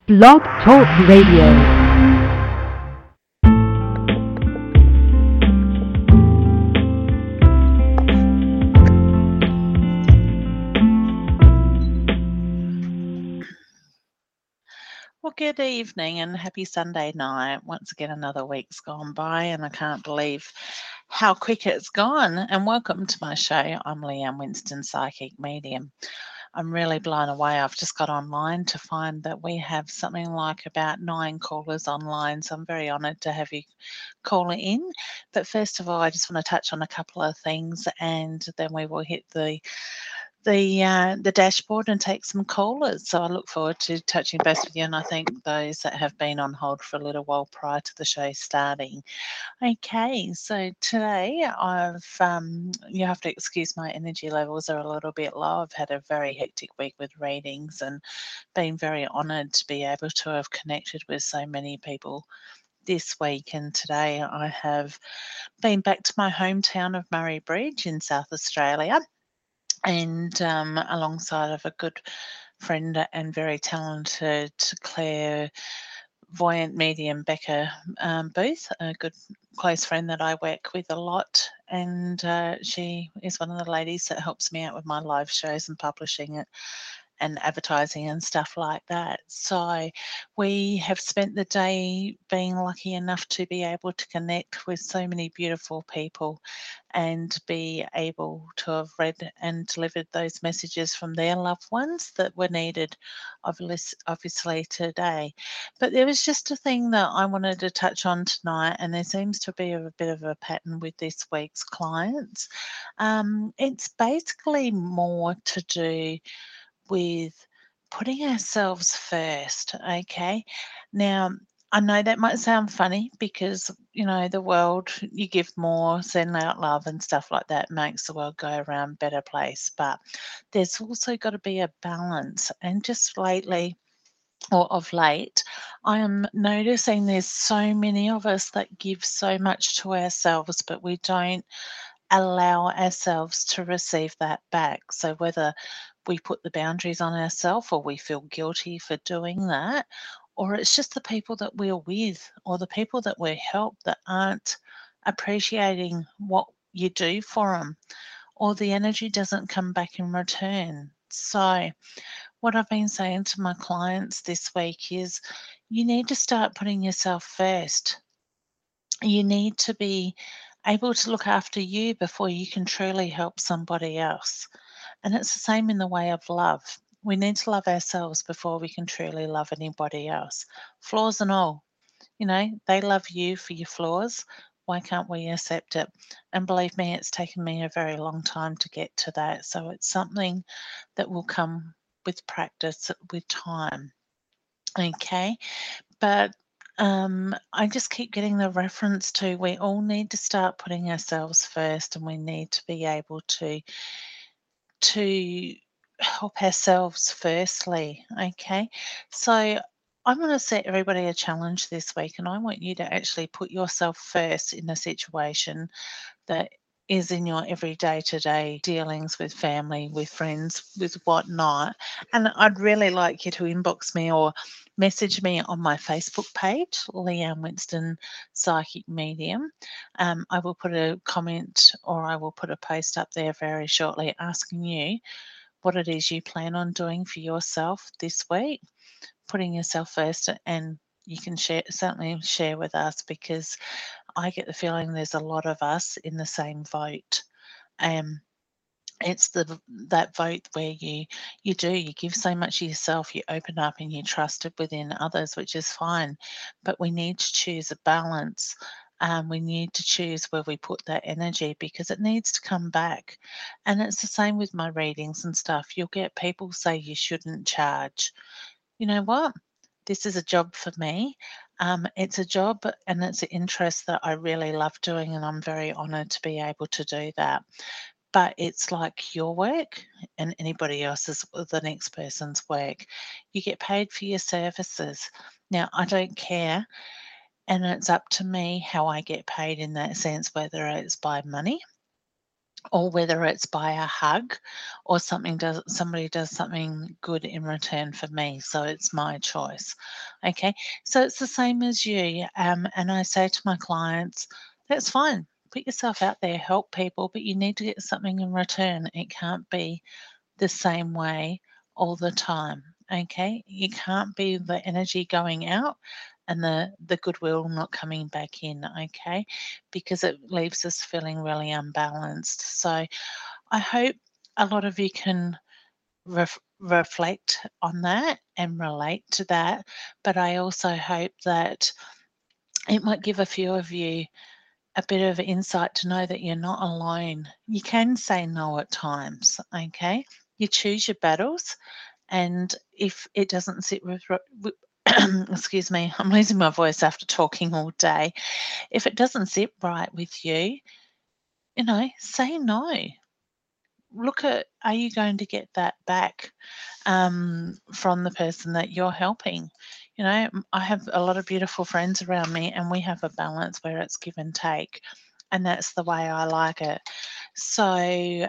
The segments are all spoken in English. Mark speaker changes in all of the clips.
Speaker 1: Blog Talk Radio.
Speaker 2: Well, good evening and happy Sunday night. Once again, another week's gone by, and I can't believe how quick it's gone. And welcome to my show. I'm Leanne Winston, Psychic Medium. I'm really blown away. I've just got online to find that we have something like about 9 callers online, so I'm very honoured to have you call in. But first of all, I just want to touch on a couple of things, and then we will hit the dashboard and take some callers. So I look forward to touching base with you, and I thank those that have been on hold for a little while prior to the show starting. Okay, so today you have to excuse my energy levels are a little bit low. I've had a very hectic week with readings and been very honoured to be able to have connected with so many people this week. And today I have been back to my hometown of Murray Bridge in South Australia, and alongside of a good friend and very talented clairvoyant medium, Becca Booth, a good close friend that I work with a lot, and she is one of the ladies that helps me out with my live shows and publishing it and advertising and stuff like that. So we have spent the day being lucky enough to be able to connect with so many beautiful people and be able to have read and delivered those messages from their loved ones that were needed, obviously today. But there was just a thing that I wanted to touch on tonight, and there seems to be a bit of a pattern with this week's clients. It's basically more to do with putting ourselves first, okay? Now, I know that might sound funny because, the world, you give more, send out love and stuff like that makes the world go around a better place. But there's also got to be a balance. And just lately, or of late, I am noticing there's so many of us that give so much to ourselves, but we don't allow ourselves to receive that back. So whether we put the boundaries on ourselves or we feel guilty for doing that, or it's just the people that we're with or the people that we help that aren't appreciating what you do for them, or the energy doesn't come back in return. So what I've been saying to my clients this week is you need to start putting yourself first. You need to be able to look after you before you can truly help somebody else. And it's the same in the way of love. We need to love ourselves before we can truly love anybody else, flaws and all. They love you for your flaws. Why can't we accept it? And believe me, it's taken me a very long time to get to that. So it's something that will come with practice, with time. Okay. But I just keep getting the reference to we all need to start putting ourselves first, and we need to be able to help ourselves firstly. Okay, so I'm going to set everybody a challenge this week, and I want you to actually put yourself first in a situation that is in your everyday to day dealings with family, with friends, with whatnot. And I'd really like you to inbox me or message me on my Facebook page, Leanne Winston Psychic Medium. I will put a comment or I will put a post up there very shortly asking you what it is you plan on doing for yourself this week, putting yourself first, and you can certainly share with us, because I get the feeling there's a lot of us in the same vote. It's that vote where you give so much of yourself, you open up and you trust it within others, which is fine. But we need to choose a balance. We need to choose where we put that energy, because it needs to come back. And it's the same with my readings and stuff. You'll get people say you shouldn't charge. You know what? This is a job for me. It's a job and it's an interest that I really love doing, and I'm very honoured to be able to do that. But it's like your work and anybody else's, the next person's work. You get paid for your services. Now, I don't care, and it's up to me how I get paid in that sense, whether it's by money or whether it's by a hug or somebody does something good in return for me. So it's my choice. Okay. So it's the same as you. And I say to my clients, that's fine. Put yourself out there, help people, but you need to get something in return. It can't be the same way all the time. Okay. You can't be the energy going out and the goodwill not coming back in. Okay. Because it leaves us feeling really unbalanced. So I hope a lot of you can reflect on that and relate to that. But I also hope that it might give a few of you a bit of insight to know that you're not alone. You can say no at times, okay? You choose your battles, and if it doesn't sit with excuse me, I'm losing my voice after talking all day. If it doesn't sit right with you, say no. Look at, are you going to get that back from the person that you're helping? I have a lot of beautiful friends around me, and we have a balance where it's give and take, and that's the way I like it. So,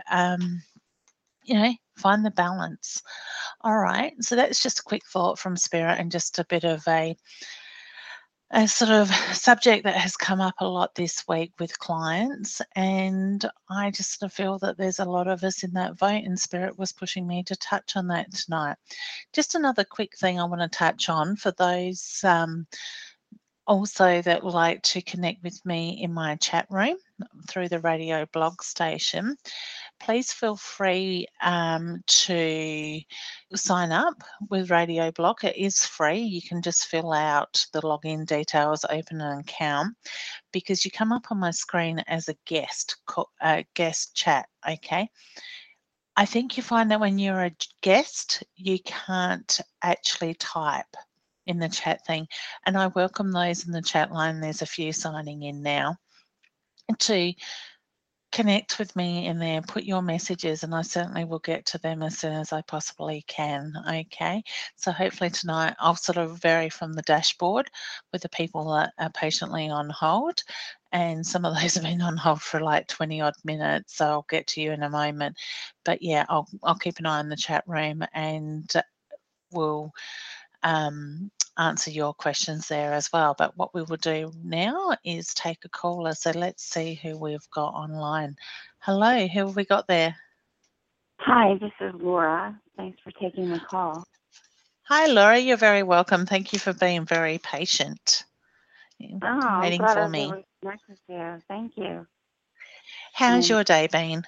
Speaker 2: find the balance. All right. So that's just a quick thought from Spirit and just a bit of a sort of subject that has come up a lot this week with clients. And I just sort of feel that there's a lot of us in that boat, and Spirit was pushing me to touch on that tonight. Just another quick thing I want to touch on for those also that would like to connect with me in my chat room through the radio blog station. Please feel free to sign up with Radio Blog. It is free. You can just fill out the login details, open an account, because you come up on my screen as a guest chat. Okay. I think you find that when you're a guest, you can't actually type in the chat thing. And I welcome those in the chat line. There's a few signing in now to connect with me in there, put your messages, and I certainly will get to them as soon as I possibly can. Okay. So hopefully tonight I'll sort of vary from the dashboard with the people that are patiently on hold. And some of those have been on hold for like 20 odd minutes. So I'll get to you in a moment. But yeah, I'll keep an eye on the chat room, and we'll answer your questions there as well. But what we will do now is take a caller. So let's see who we've got online. Hello, who have we got there?
Speaker 1: Hi, this is Laura. Thanks for taking the call.
Speaker 2: Hi, Laura. You're very welcome. Thank you for being very patient.
Speaker 1: I'm
Speaker 2: Waiting
Speaker 1: glad I
Speaker 2: for
Speaker 1: was
Speaker 2: me.
Speaker 1: able to connect with you. Thank you.
Speaker 2: How's your day been?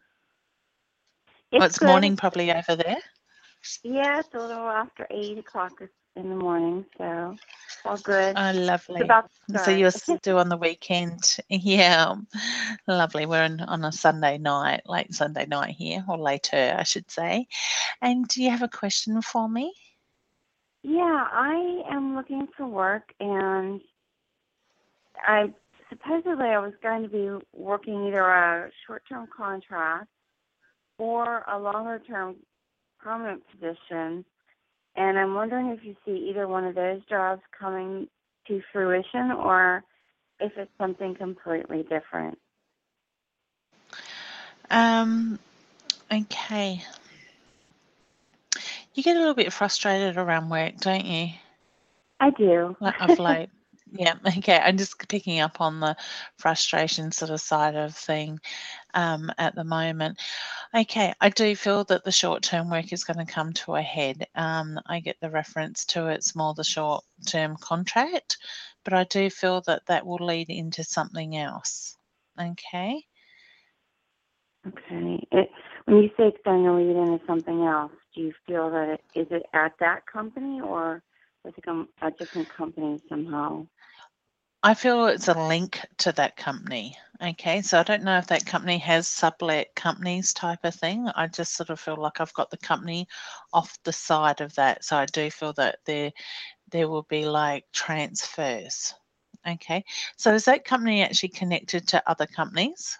Speaker 1: It's
Speaker 2: It's
Speaker 1: good.
Speaker 2: morning probably over there.
Speaker 1: Yeah, it's a little after 8 o'clock in the morning, so it's all good.
Speaker 2: Oh,
Speaker 1: It's
Speaker 2: lovely.
Speaker 1: about to
Speaker 2: So
Speaker 1: start.
Speaker 2: you're still on the weekend. Yeah, lovely. We're on a Sunday night, late Sunday night here, or later, I should say. And do you have a question for me?
Speaker 1: Yeah, I am looking for work, and I supposedly I was going to be working either a short-term contract or a longer-term permanent position. And I'm wondering if you see either one of those jobs coming to fruition or if it's something completely different.
Speaker 2: Okay. You get a little bit frustrated around work, don't you?
Speaker 1: I do.
Speaker 2: Like of late. Yeah, okay. I'm just picking up on the frustration sort of side of thing at the moment. Okay, I do feel that the short-term work is going to come to a head. I get the reference to it's more the short-term contract, but I do feel that that will lead into something else. Okay.
Speaker 1: Okay. When you say it's going to lead into something else, do you feel that is it at that company or with a different company somehow?
Speaker 2: I feel it's a link to that company. Okay, so I don't know if that company has sublet companies type of thing. I just sort of feel like I've got the company off the side of that. So I do feel that there will be like transfers. Okay, so is that company actually connected to other companies?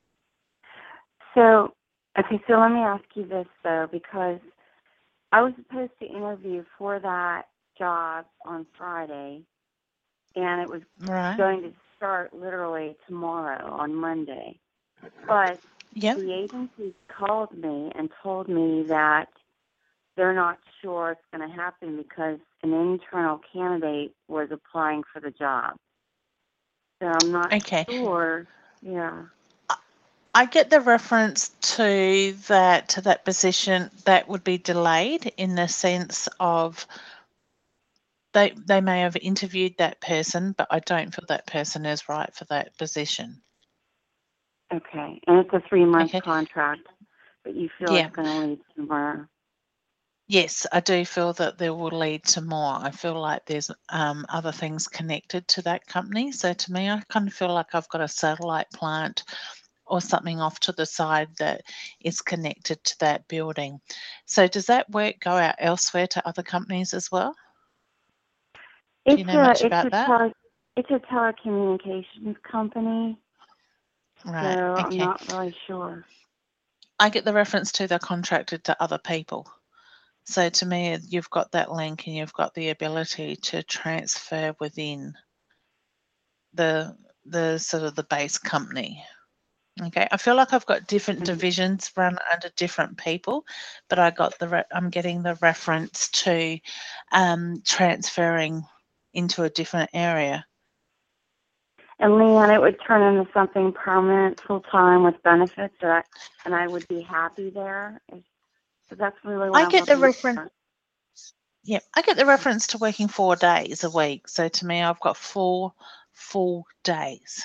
Speaker 1: So, okay, so let me ask you this though, because I was supposed to interview for that job on Friday, and it was
Speaker 2: Right.
Speaker 1: going to start literally tomorrow on Monday. But
Speaker 2: Yeah.
Speaker 1: the agency called me and told me that they're not sure it's going to happen because an internal candidate was applying for the job. So I'm not
Speaker 2: Okay.
Speaker 1: sure. Yeah.
Speaker 2: I get the reference to that position that would be delayed in the sense of they may have interviewed that person, but I don't feel that person is right for that position.
Speaker 1: Okay. And it's a 3-month
Speaker 2: Okay.
Speaker 1: contract, but you feel
Speaker 2: Yeah.
Speaker 1: it's going to lead to more.
Speaker 2: Yes, I do feel that there will lead to more. I feel like there's other things connected to that company. So to me, I kind of feel like I've got a satellite plant or something off to the side that is connected to that building. So does that work go out elsewhere to other companies as well? Do you
Speaker 1: It's
Speaker 2: know
Speaker 1: a
Speaker 2: much
Speaker 1: it's
Speaker 2: about
Speaker 1: a
Speaker 2: that?
Speaker 1: tele, it's a telecommunications company, so
Speaker 2: Right.
Speaker 1: I'm
Speaker 2: Okay.
Speaker 1: not really sure.
Speaker 2: I get the reference to they're contracted to other people. So to me, you've got that link and you've got the ability to transfer within the sort of the base company. Okay, I feel like I've got different
Speaker 1: Mhm.
Speaker 2: divisions run under different people, but I'm getting the reference to transferring into a different area.
Speaker 1: And Leanne, it would turn into something permanent, full time with benefits, and I would be happy there. So that's really what
Speaker 2: I
Speaker 1: I'm
Speaker 2: get the
Speaker 1: looking
Speaker 2: reference.
Speaker 1: for.
Speaker 2: Yeah, I get the reference to working 4 days a week. So to me, I've got 4 full days.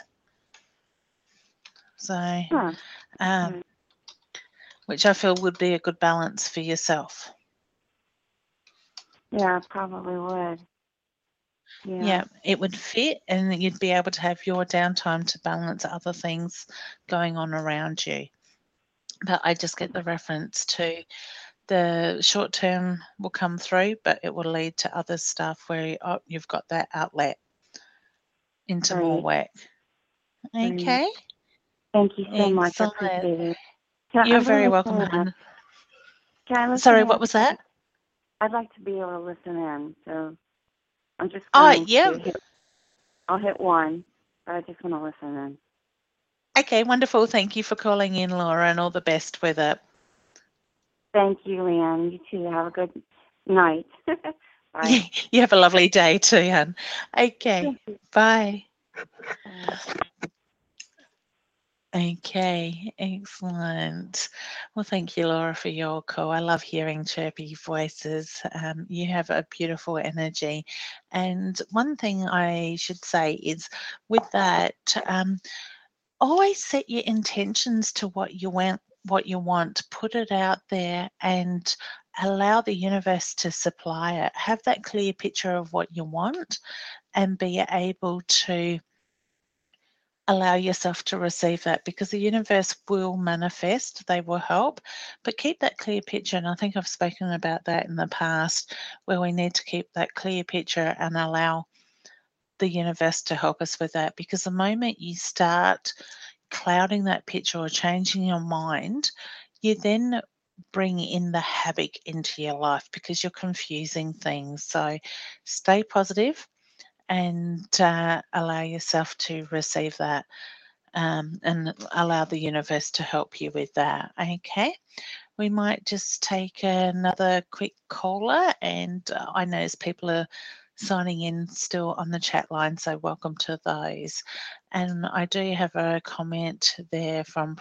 Speaker 2: So,
Speaker 1: Huh.
Speaker 2: um,
Speaker 1: Okay.
Speaker 2: which I feel would be a good balance for yourself.
Speaker 1: Yeah, I probably would. Yeah.
Speaker 2: Yeah, it would fit, and you'd be able to have your downtime to balance other things going on around you. But I just get the reference to the short term will come through, but it will lead to other stuff where you've got that outlet into more
Speaker 1: Right.
Speaker 2: work.
Speaker 1: Right.
Speaker 2: Okay,
Speaker 1: Thank you so much. I
Speaker 2: excellent.
Speaker 1: appreciate it.
Speaker 2: You're
Speaker 1: I'm going
Speaker 2: very
Speaker 1: to
Speaker 2: welcome,
Speaker 1: listen in.
Speaker 2: hon.
Speaker 1: Can I listen
Speaker 2: Sorry,
Speaker 1: in?
Speaker 2: what was that?
Speaker 1: I'd like to be able to listen in. So I'm just
Speaker 2: Oh,
Speaker 1: going
Speaker 2: yeah.
Speaker 1: to I'll hit 1, but I just want to listen in.
Speaker 2: Okay, wonderful. Thank you for calling in, Laura, and all the best with it.
Speaker 1: Thank you, Leanne. You too. Have a good night. Bye.
Speaker 2: You have a lovely day too, hon. Okay,
Speaker 1: Thank you.
Speaker 2: bye.
Speaker 1: Bye.
Speaker 2: Okay, excellent. Well, thank you, Laura, for your call. I love hearing chirpy voices. You have a beautiful energy. And one thing I should say is with that, always set your intentions to what you want, put it out there and allow the universe to supply it. Have that clear picture of what you want and be able to allow yourself to receive that because the universe will manifest, they will help, but keep that clear picture. And I think I've spoken about that in the past where we need to keep that clear picture and allow the universe to help us with that because the moment you start clouding that picture or changing your mind, you then bring in the havoc into your life because you're confusing things. So stay positive and allow yourself to receive that and allow the universe to help you with that. Okay, we might just take another quick caller, and I notice people are signing in still on the chat line, so welcome to those. And I do have a comment there from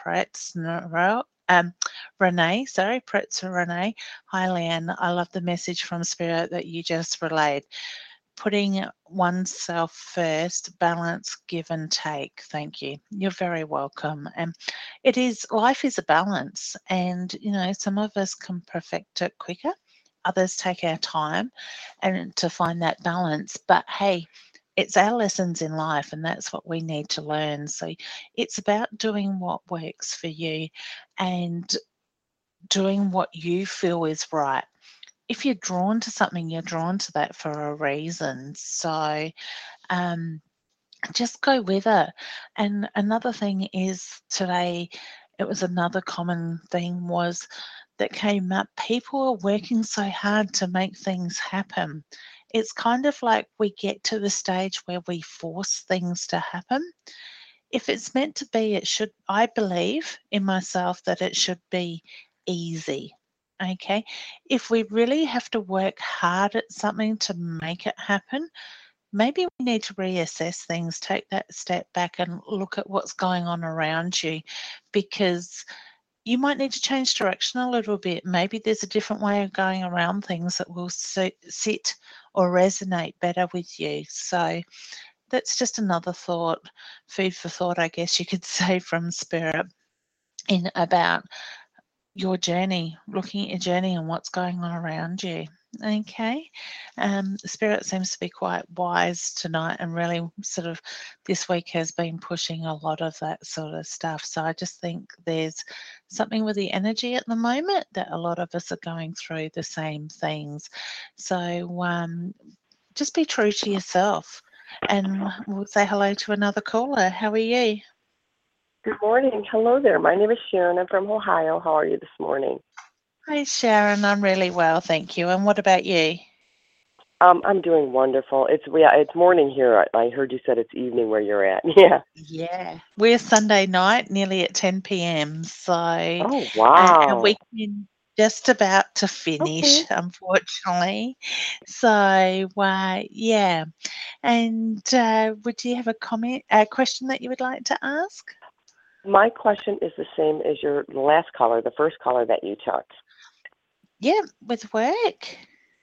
Speaker 2: Renee, sorry, Pretz Renee. Hi, Leanne. I love the message from Spirit that you just relayed. Putting oneself first, balance, give and take. Thank you. You're very welcome. And it is, life is a balance. And, you know, some of us can perfect it quicker, others take our time and to find that balance. But hey, it's our lessons in life, and that's what we need to learn. So it's about doing what works for you and doing what you feel is right. If you're drawn to something, you're drawn to that for a reason. So um, just go with it. And another thing is today, it was another common thing was that came up. People are working so hard to make things happen. It's kind of like we get to the stage where we force things to happen. if it's meant to be, it should, I believe in myself that it should be easy. Okay. If we really have to work hard at something to make it happen, maybe we need to reassess things, take that step back and look at what's going on around you, because you might need to change direction a little bit. Maybe there's a different way of going around things that will sit or resonate better with you. So that's just another thought, food for thought, I guess you could say, from Spirit in about your journey, looking at your journey and what's going on around you. Okay. Spirit seems to be quite wise tonight, and really sort of this week has been pushing a lot of that sort of stuff. So I just think there's something with the energy at the moment that a lot of us are going through the same things. So just be true to yourself. And we'll say hello to another caller. How are you?
Speaker 3: Good morning. Hello there. My name is Sharon. I'm from Ohio. How are you this morning?
Speaker 2: Hi, Sharon. I'm really well, thank you. And what about you?
Speaker 3: I'm doing wonderful. It's morning here. I heard you said it's evening where you're at. Yeah.
Speaker 2: Yeah. We're Sunday night, nearly at 10 p.m. So
Speaker 3: Oh,
Speaker 2: our
Speaker 3: wow.
Speaker 2: weekend just about to finish,
Speaker 3: Okay.
Speaker 2: unfortunately. So yeah. And would you have a question that you would like to ask?
Speaker 3: My question is the same as the last caller, the first caller that you took.
Speaker 2: Yeah, with work.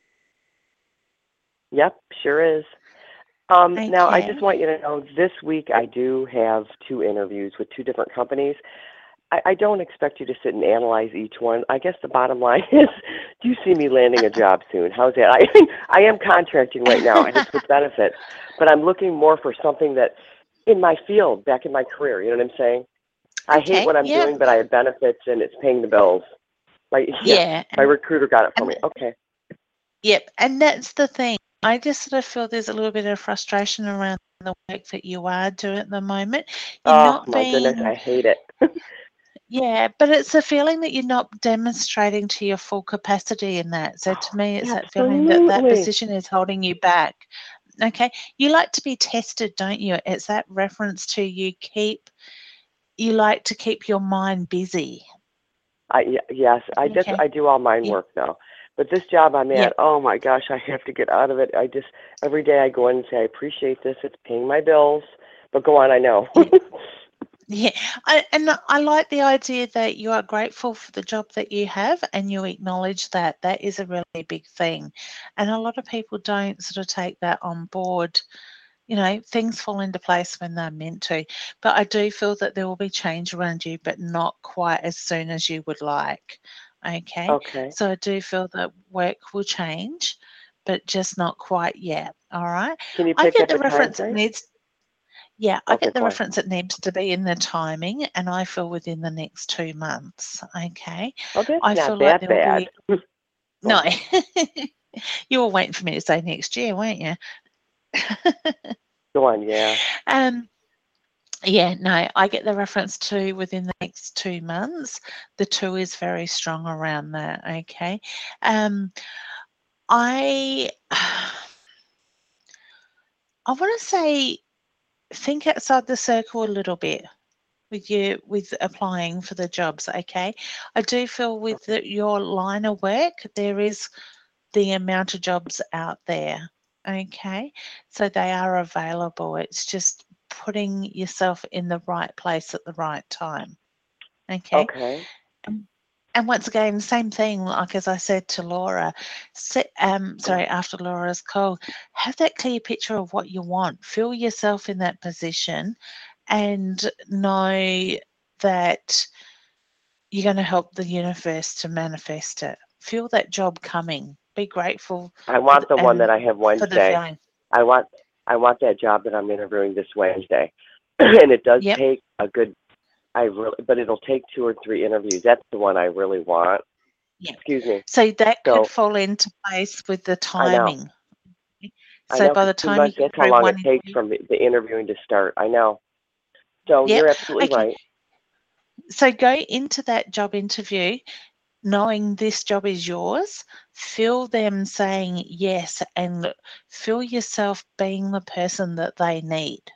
Speaker 3: Yep, sure is. Now, I just
Speaker 2: Okay.
Speaker 3: want you to know this week I do have 2 interviews with 2 different companies. I don't expect you to sit and analyze each one. I guess the bottom line is, do you see me landing a job soon? How's that? I am contracting right now, and it's with benefits, but I'm looking more for something that in my field, back in my career. You know what I'm saying? I hate
Speaker 2: Okay.
Speaker 3: what I'm
Speaker 2: Yeah.
Speaker 3: doing, but I have benefits and it's paying the bills. Like, yeah,
Speaker 2: Yeah.
Speaker 3: my recruiter got it for me.
Speaker 2: And
Speaker 3: Okay.
Speaker 2: yep. And that's the thing. I just sort of feel there's a little bit of frustration around the work that you are doing at the moment. You're
Speaker 3: Oh
Speaker 2: not
Speaker 3: my goodness,
Speaker 2: being,
Speaker 3: I hate it.
Speaker 2: yeah, but it's a feeling that you're not demonstrating to your full capacity in that. So to me, it's that feeling that that
Speaker 3: Absolutely.
Speaker 2: position is holding you back. Okay. You like to be tested, don't you? It's that reference to you like to keep your mind busy.
Speaker 3: Yes,
Speaker 2: Okay.
Speaker 3: I do all mine
Speaker 2: Yeah.
Speaker 3: work though. But this job I'm
Speaker 2: Yeah.
Speaker 3: at, oh my gosh, I have to get out of it. Every day I go in and say, I appreciate this. It's paying my bills. But go on, I know.
Speaker 2: Yeah. Yeah, I like the idea that you are grateful for the job that you have and you acknowledge that. That is a really big thing. And a lot of people don't sort of take that on board. You know, things fall into place when they're meant to. But I do feel that there will be change around you, but not quite as soon as you would like. Okay.
Speaker 3: Okay.
Speaker 2: So I do feel that work will change, but just not quite yet. All right.
Speaker 3: Can you
Speaker 2: I
Speaker 3: pick
Speaker 2: get
Speaker 3: up
Speaker 2: the
Speaker 3: a time
Speaker 2: reference it
Speaker 3: frame?
Speaker 2: needs Yeah, I
Speaker 3: Okay,
Speaker 2: get the
Speaker 3: go on.
Speaker 2: reference it needs to be in the timing, and I feel within the next 2 months, okay?
Speaker 3: Oh, that's
Speaker 2: I
Speaker 3: not
Speaker 2: feel like
Speaker 3: that
Speaker 2: there will
Speaker 3: bad.
Speaker 2: be
Speaker 3: Go
Speaker 2: no,
Speaker 3: on.
Speaker 2: you were waiting for me to say next year, weren't you?
Speaker 3: Go on, yeah.
Speaker 2: Um, yeah, no, I get the reference to within the next 2 months. The 2 is very strong around that, okay? Um, I I wanna say think outside the circle a little bit. With applying for the jobs, okay? I do feel with
Speaker 3: Okay.
Speaker 2: your line of work, there is the amount of jobs out there, okay? So they are available. It's just putting yourself in the right place at the right time, okay?
Speaker 3: Okay.
Speaker 2: And, and once again, same thing, like as I said to Laura, after Laura's call, have that clear picture of what you want. Feel yourself in that position and know that you're going to help the universe to manifest it. Feel that job coming. Be grateful
Speaker 3: I want the one that
Speaker 2: and
Speaker 3: I have
Speaker 2: for the
Speaker 3: Wednesday.
Speaker 2: feeling.
Speaker 3: I want I want that job that I'm interviewing this Wednesday. And it does
Speaker 2: Yep.
Speaker 3: take a good but it'll take 2 or 3 interviews. That's the one I really want.
Speaker 2: Yep.
Speaker 3: Excuse me.
Speaker 2: So that could
Speaker 3: So,
Speaker 2: fall into place with the
Speaker 3: I know.
Speaker 2: timing.
Speaker 3: I
Speaker 2: So
Speaker 3: know
Speaker 2: by
Speaker 3: because
Speaker 2: the
Speaker 3: 2
Speaker 2: time you
Speaker 3: months,
Speaker 2: get
Speaker 3: that's how
Speaker 2: through
Speaker 3: long it
Speaker 2: one
Speaker 3: takes
Speaker 2: interview,
Speaker 3: from the interviewing to start. I know. So
Speaker 2: yep.
Speaker 3: you're absolutely
Speaker 2: Okay.
Speaker 3: right.
Speaker 2: So go into that job interview knowing this job is yours. Feel them saying yes and feel yourself being the person that they need.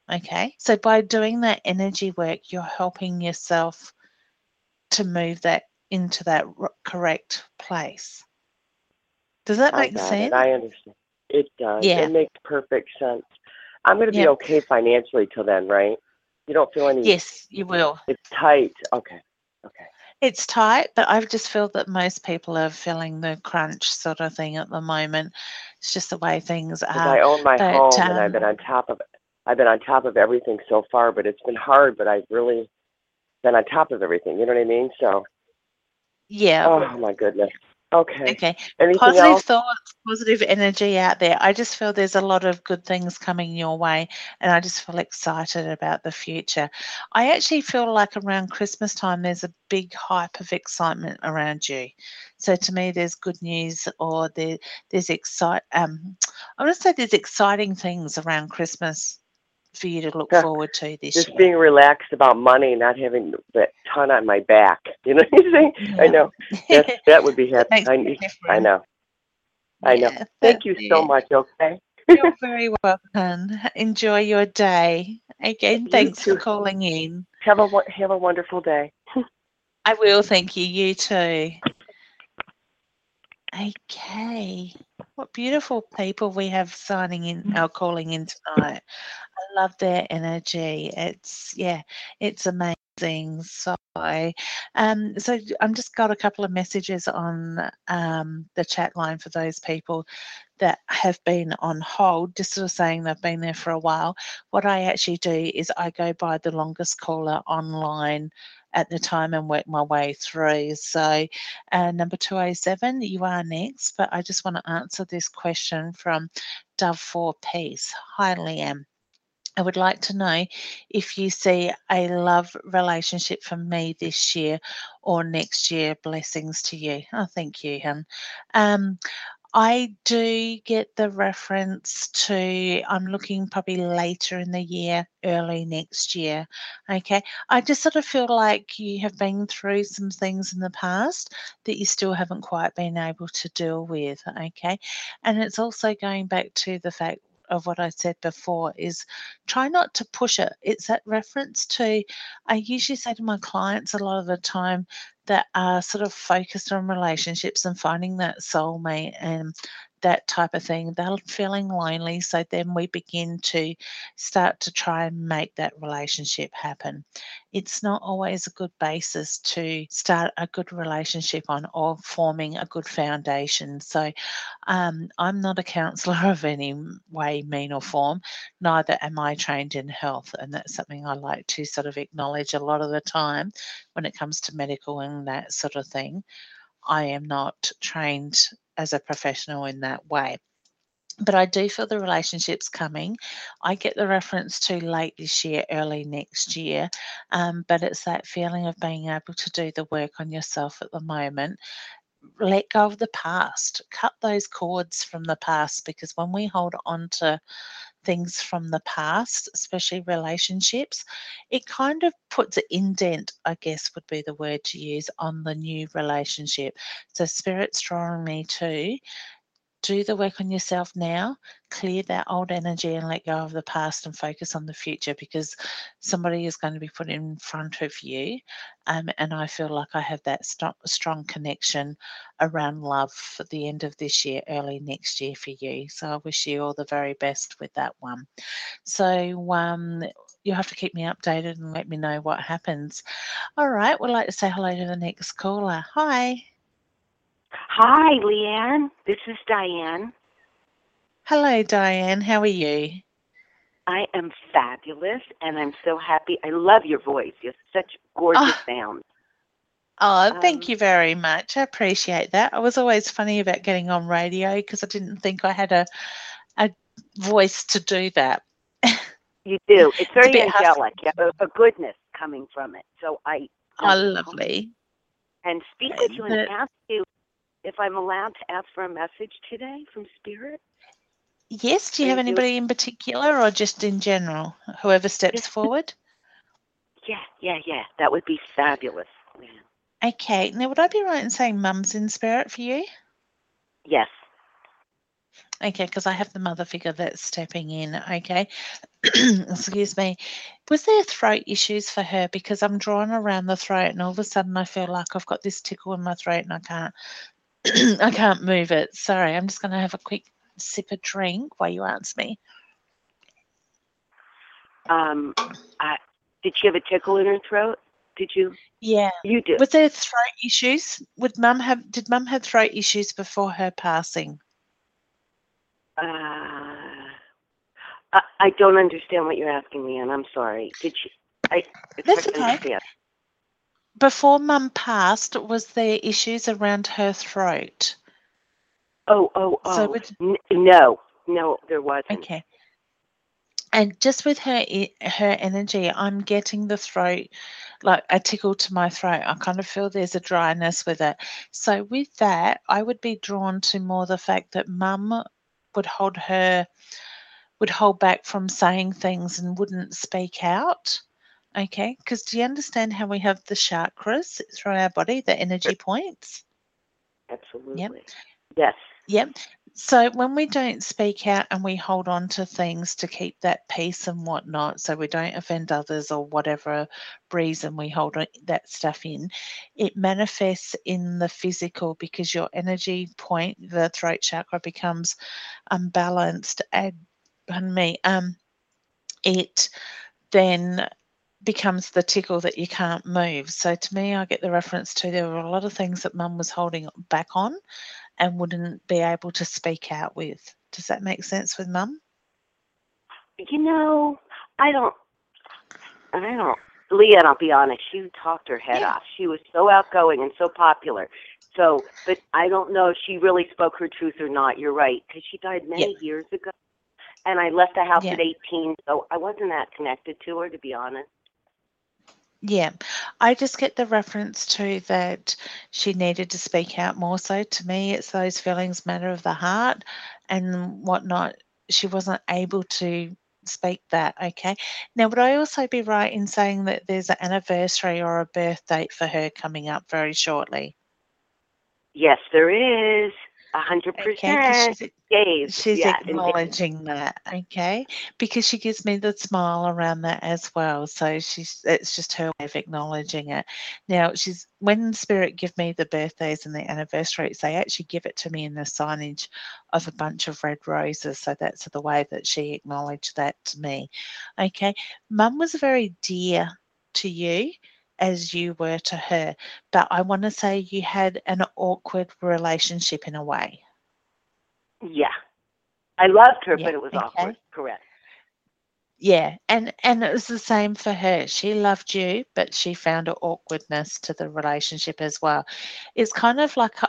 Speaker 2: Okay. So by doing that energy work, you're helping yourself to move that into that correct place. Does that
Speaker 3: I
Speaker 2: make
Speaker 3: got it.
Speaker 2: sense?
Speaker 3: I understand. It does.
Speaker 2: Yeah.
Speaker 3: It makes perfect sense. I'm going to be
Speaker 2: Yep.
Speaker 3: okay financially till then, right? You don't feel any,
Speaker 2: Yes, you will.
Speaker 3: it's tight. Okay. Okay.
Speaker 2: It's tight, but I just feel that most people are feeling the crunch sort of thing at the moment. It's just the way things
Speaker 3: Because
Speaker 2: are.
Speaker 3: I own my
Speaker 2: But
Speaker 3: home and I've been on top of everything so far, but it's been hard, but I've really been on top of everything. You know what I mean? So,
Speaker 2: yeah,
Speaker 3: oh my goodness. Okay.
Speaker 2: okay.
Speaker 3: Anything
Speaker 2: Positive
Speaker 3: else?
Speaker 2: thoughts, positive energy out there. I just feel there's a lot of good things coming your way, and I just feel excited about the future. I actually feel like around Christmas time, there's a big hype of excitement around you. So to me, there's good news, or there's I want to say there's exciting things around Christmas for you to look forward to this
Speaker 3: Just
Speaker 2: year.
Speaker 3: being relaxed about money, not having that ton on my back. You know what I'm saying? I
Speaker 2: Yeah.
Speaker 3: know. That would be
Speaker 2: That
Speaker 3: happy.
Speaker 2: makes a
Speaker 3: I
Speaker 2: difference.
Speaker 3: know. I know.
Speaker 2: Yeah,
Speaker 3: Thank
Speaker 2: that's
Speaker 3: you so
Speaker 2: it.
Speaker 3: much, okay?
Speaker 2: You're very welcome. Enjoy your day. Again,
Speaker 3: You
Speaker 2: thanks for
Speaker 3: too.
Speaker 2: calling in.
Speaker 3: Have a wonderful day.
Speaker 2: I will, thank you. You too. Okay. What beautiful people we have signing in or calling in tonight. I love their energy. It's amazing. So I'm just got a couple of messages on the chat line for those people that have been on hold, just sort of saying they've been there for a while. What I actually do is I go by the longest caller online at the time and work my way through. So, number 207, you are next, but I just want to answer this question from Dove for Peace. Hi, Liam. I would like to know if you see a love relationship for me this year or next year. Blessings to you. Oh, thank you, hun. I do get the reference to I'm looking probably later in the year, early next year. Okay. I just sort of feel like you have been through some things in the past that you still haven't quite been able to deal with. Okay. And it's also going back to the fact of what I said before is try not to push it. It's that reference to, I usually say to my clients a lot of the time, that are sort of focused on relationships and finding that soulmate and that type of thing. They're feeling lonely. So then we begin to start to try and make that relationship happen. It's not always a good basis to start a good relationship on or forming a good foundation. So I'm not a counsellor of any way, mean, or form. Neither am I trained in health. And that's something I like to sort of acknowledge a lot of the time when it comes to medical and that sort of thing. I am not trained as a professional in that way. But I do feel the relationships coming. I get the reference to late this year, early next year. But it's that feeling of being able to do the work on yourself at the moment. Let go of the past, cut those cords from the past, because when we hold on to things from the past, especially relationships, it kind of puts an indent, I guess would be the word to use, on the new relationship. So Spirit's drawing me to do the work on yourself now, clear that old energy and let go of the past and focus on the future, because somebody is going to be put in front of you. And I feel like I have that strong connection around love for the end of this year, early next year for you. So I wish you all the very best with that one. So you'll have to keep me updated and let me know what happens. All right, we'd like to say hello to the next caller. Hi.
Speaker 4: Hi, Leanne. This is Diane.
Speaker 2: Hello, Diane. How are you?
Speaker 4: I am fabulous, and I'm so happy. I love your voice. You have such gorgeous sound.
Speaker 2: Oh, thank you very much. I appreciate that. I was always funny about getting on radio because I didn't think I had a voice to do that.
Speaker 4: You do. It's very
Speaker 2: bit
Speaker 4: angelic. You have a goodness coming from it. So
Speaker 2: lovely.
Speaker 4: And speak with you and ask you if I'm allowed to ask for a message today from Spirit.
Speaker 2: Yes. Do you have anybody in particular or just in general? Whoever steps forward?
Speaker 4: Yeah. That would be fabulous. Yeah.
Speaker 2: Okay. Now, would I be right in saying Mum's in spirit for you?
Speaker 4: Yes.
Speaker 2: Okay, because I have the mother figure that's stepping in. Okay. Excuse me. Was there throat issues for her? Because I'm drawn around the throat and all of a sudden I feel like I've got this tickle in my throat and I can't I can't move it. Sorry, I'm just gonna have a quick sip of drink while you answer me.
Speaker 4: Did she have a tickle in her throat? Did you?
Speaker 2: Yeah.
Speaker 4: You do.
Speaker 2: Was there throat issues? Did Mum have throat issues before her passing?
Speaker 4: I don't understand what you're asking me, and I'm sorry. Did she? It's
Speaker 2: That's
Speaker 4: hard to
Speaker 2: okay.
Speaker 4: understand.
Speaker 2: Before Mum passed, was there issues around her throat?
Speaker 4: Oh.
Speaker 2: So
Speaker 4: No, there wasn't.
Speaker 2: okay. And just with her energy, I'm getting the throat, like a tickle to my throat. I kind of feel there's a dryness with it. So with that, I would be drawn to more the fact that Mum would hold back from saying things and wouldn't speak out. Okay, because do you understand how we have the chakras through our body, the energy points?
Speaker 4: Absolutely.
Speaker 2: Yep.
Speaker 4: Yes.
Speaker 2: Yep. So when we don't speak out and we hold on to things to keep that peace and whatnot, so we don't offend others or whatever reason we hold that stuff in, it manifests in the physical because your energy point, the throat chakra, becomes unbalanced and, pardon me, it then becomes the tickle that you can't move. So to me, I get the reference to there were a lot of things that Mum was holding back on and wouldn't be able to speak out with. Does that make sense with Mum?
Speaker 4: I don't. Leanne, I'll be honest, she talked her head off. She was so outgoing and so popular. So, but I don't know if she really spoke her truth or not. You're right, because she died many years ago. And I left the house at 18, so I wasn't that connected to her, to be honest.
Speaker 2: Yeah, I just get the reference to that she needed to speak out more. So to me, it's those feelings matter of the heart and whatnot. She wasn't able to speak that. Okay. Now, would I also be right in saying that there's an anniversary or a birth date for her coming up very shortly?
Speaker 4: Yes, there is. 100%.
Speaker 2: Okay, she's
Speaker 4: Yeah,
Speaker 2: acknowledging that, okay, because she gives me the smile around that as well. So it's just her way of acknowledging it. Now when Spirit give me the birthdays and the anniversaries, they actually give it to me in the signage of a bunch of red roses. So that's the way that she acknowledged that to me. Okay, Mum was very dear to you as you were to her, but I want to say you had an awkward relationship in a way.
Speaker 4: Yeah. I loved her,
Speaker 2: Yeah,
Speaker 4: but it was awkward.
Speaker 2: okay.
Speaker 4: Correct.
Speaker 2: Yeah, and it was the same for her. She loved you, but she found an awkwardness to the relationship as well. It's kind of like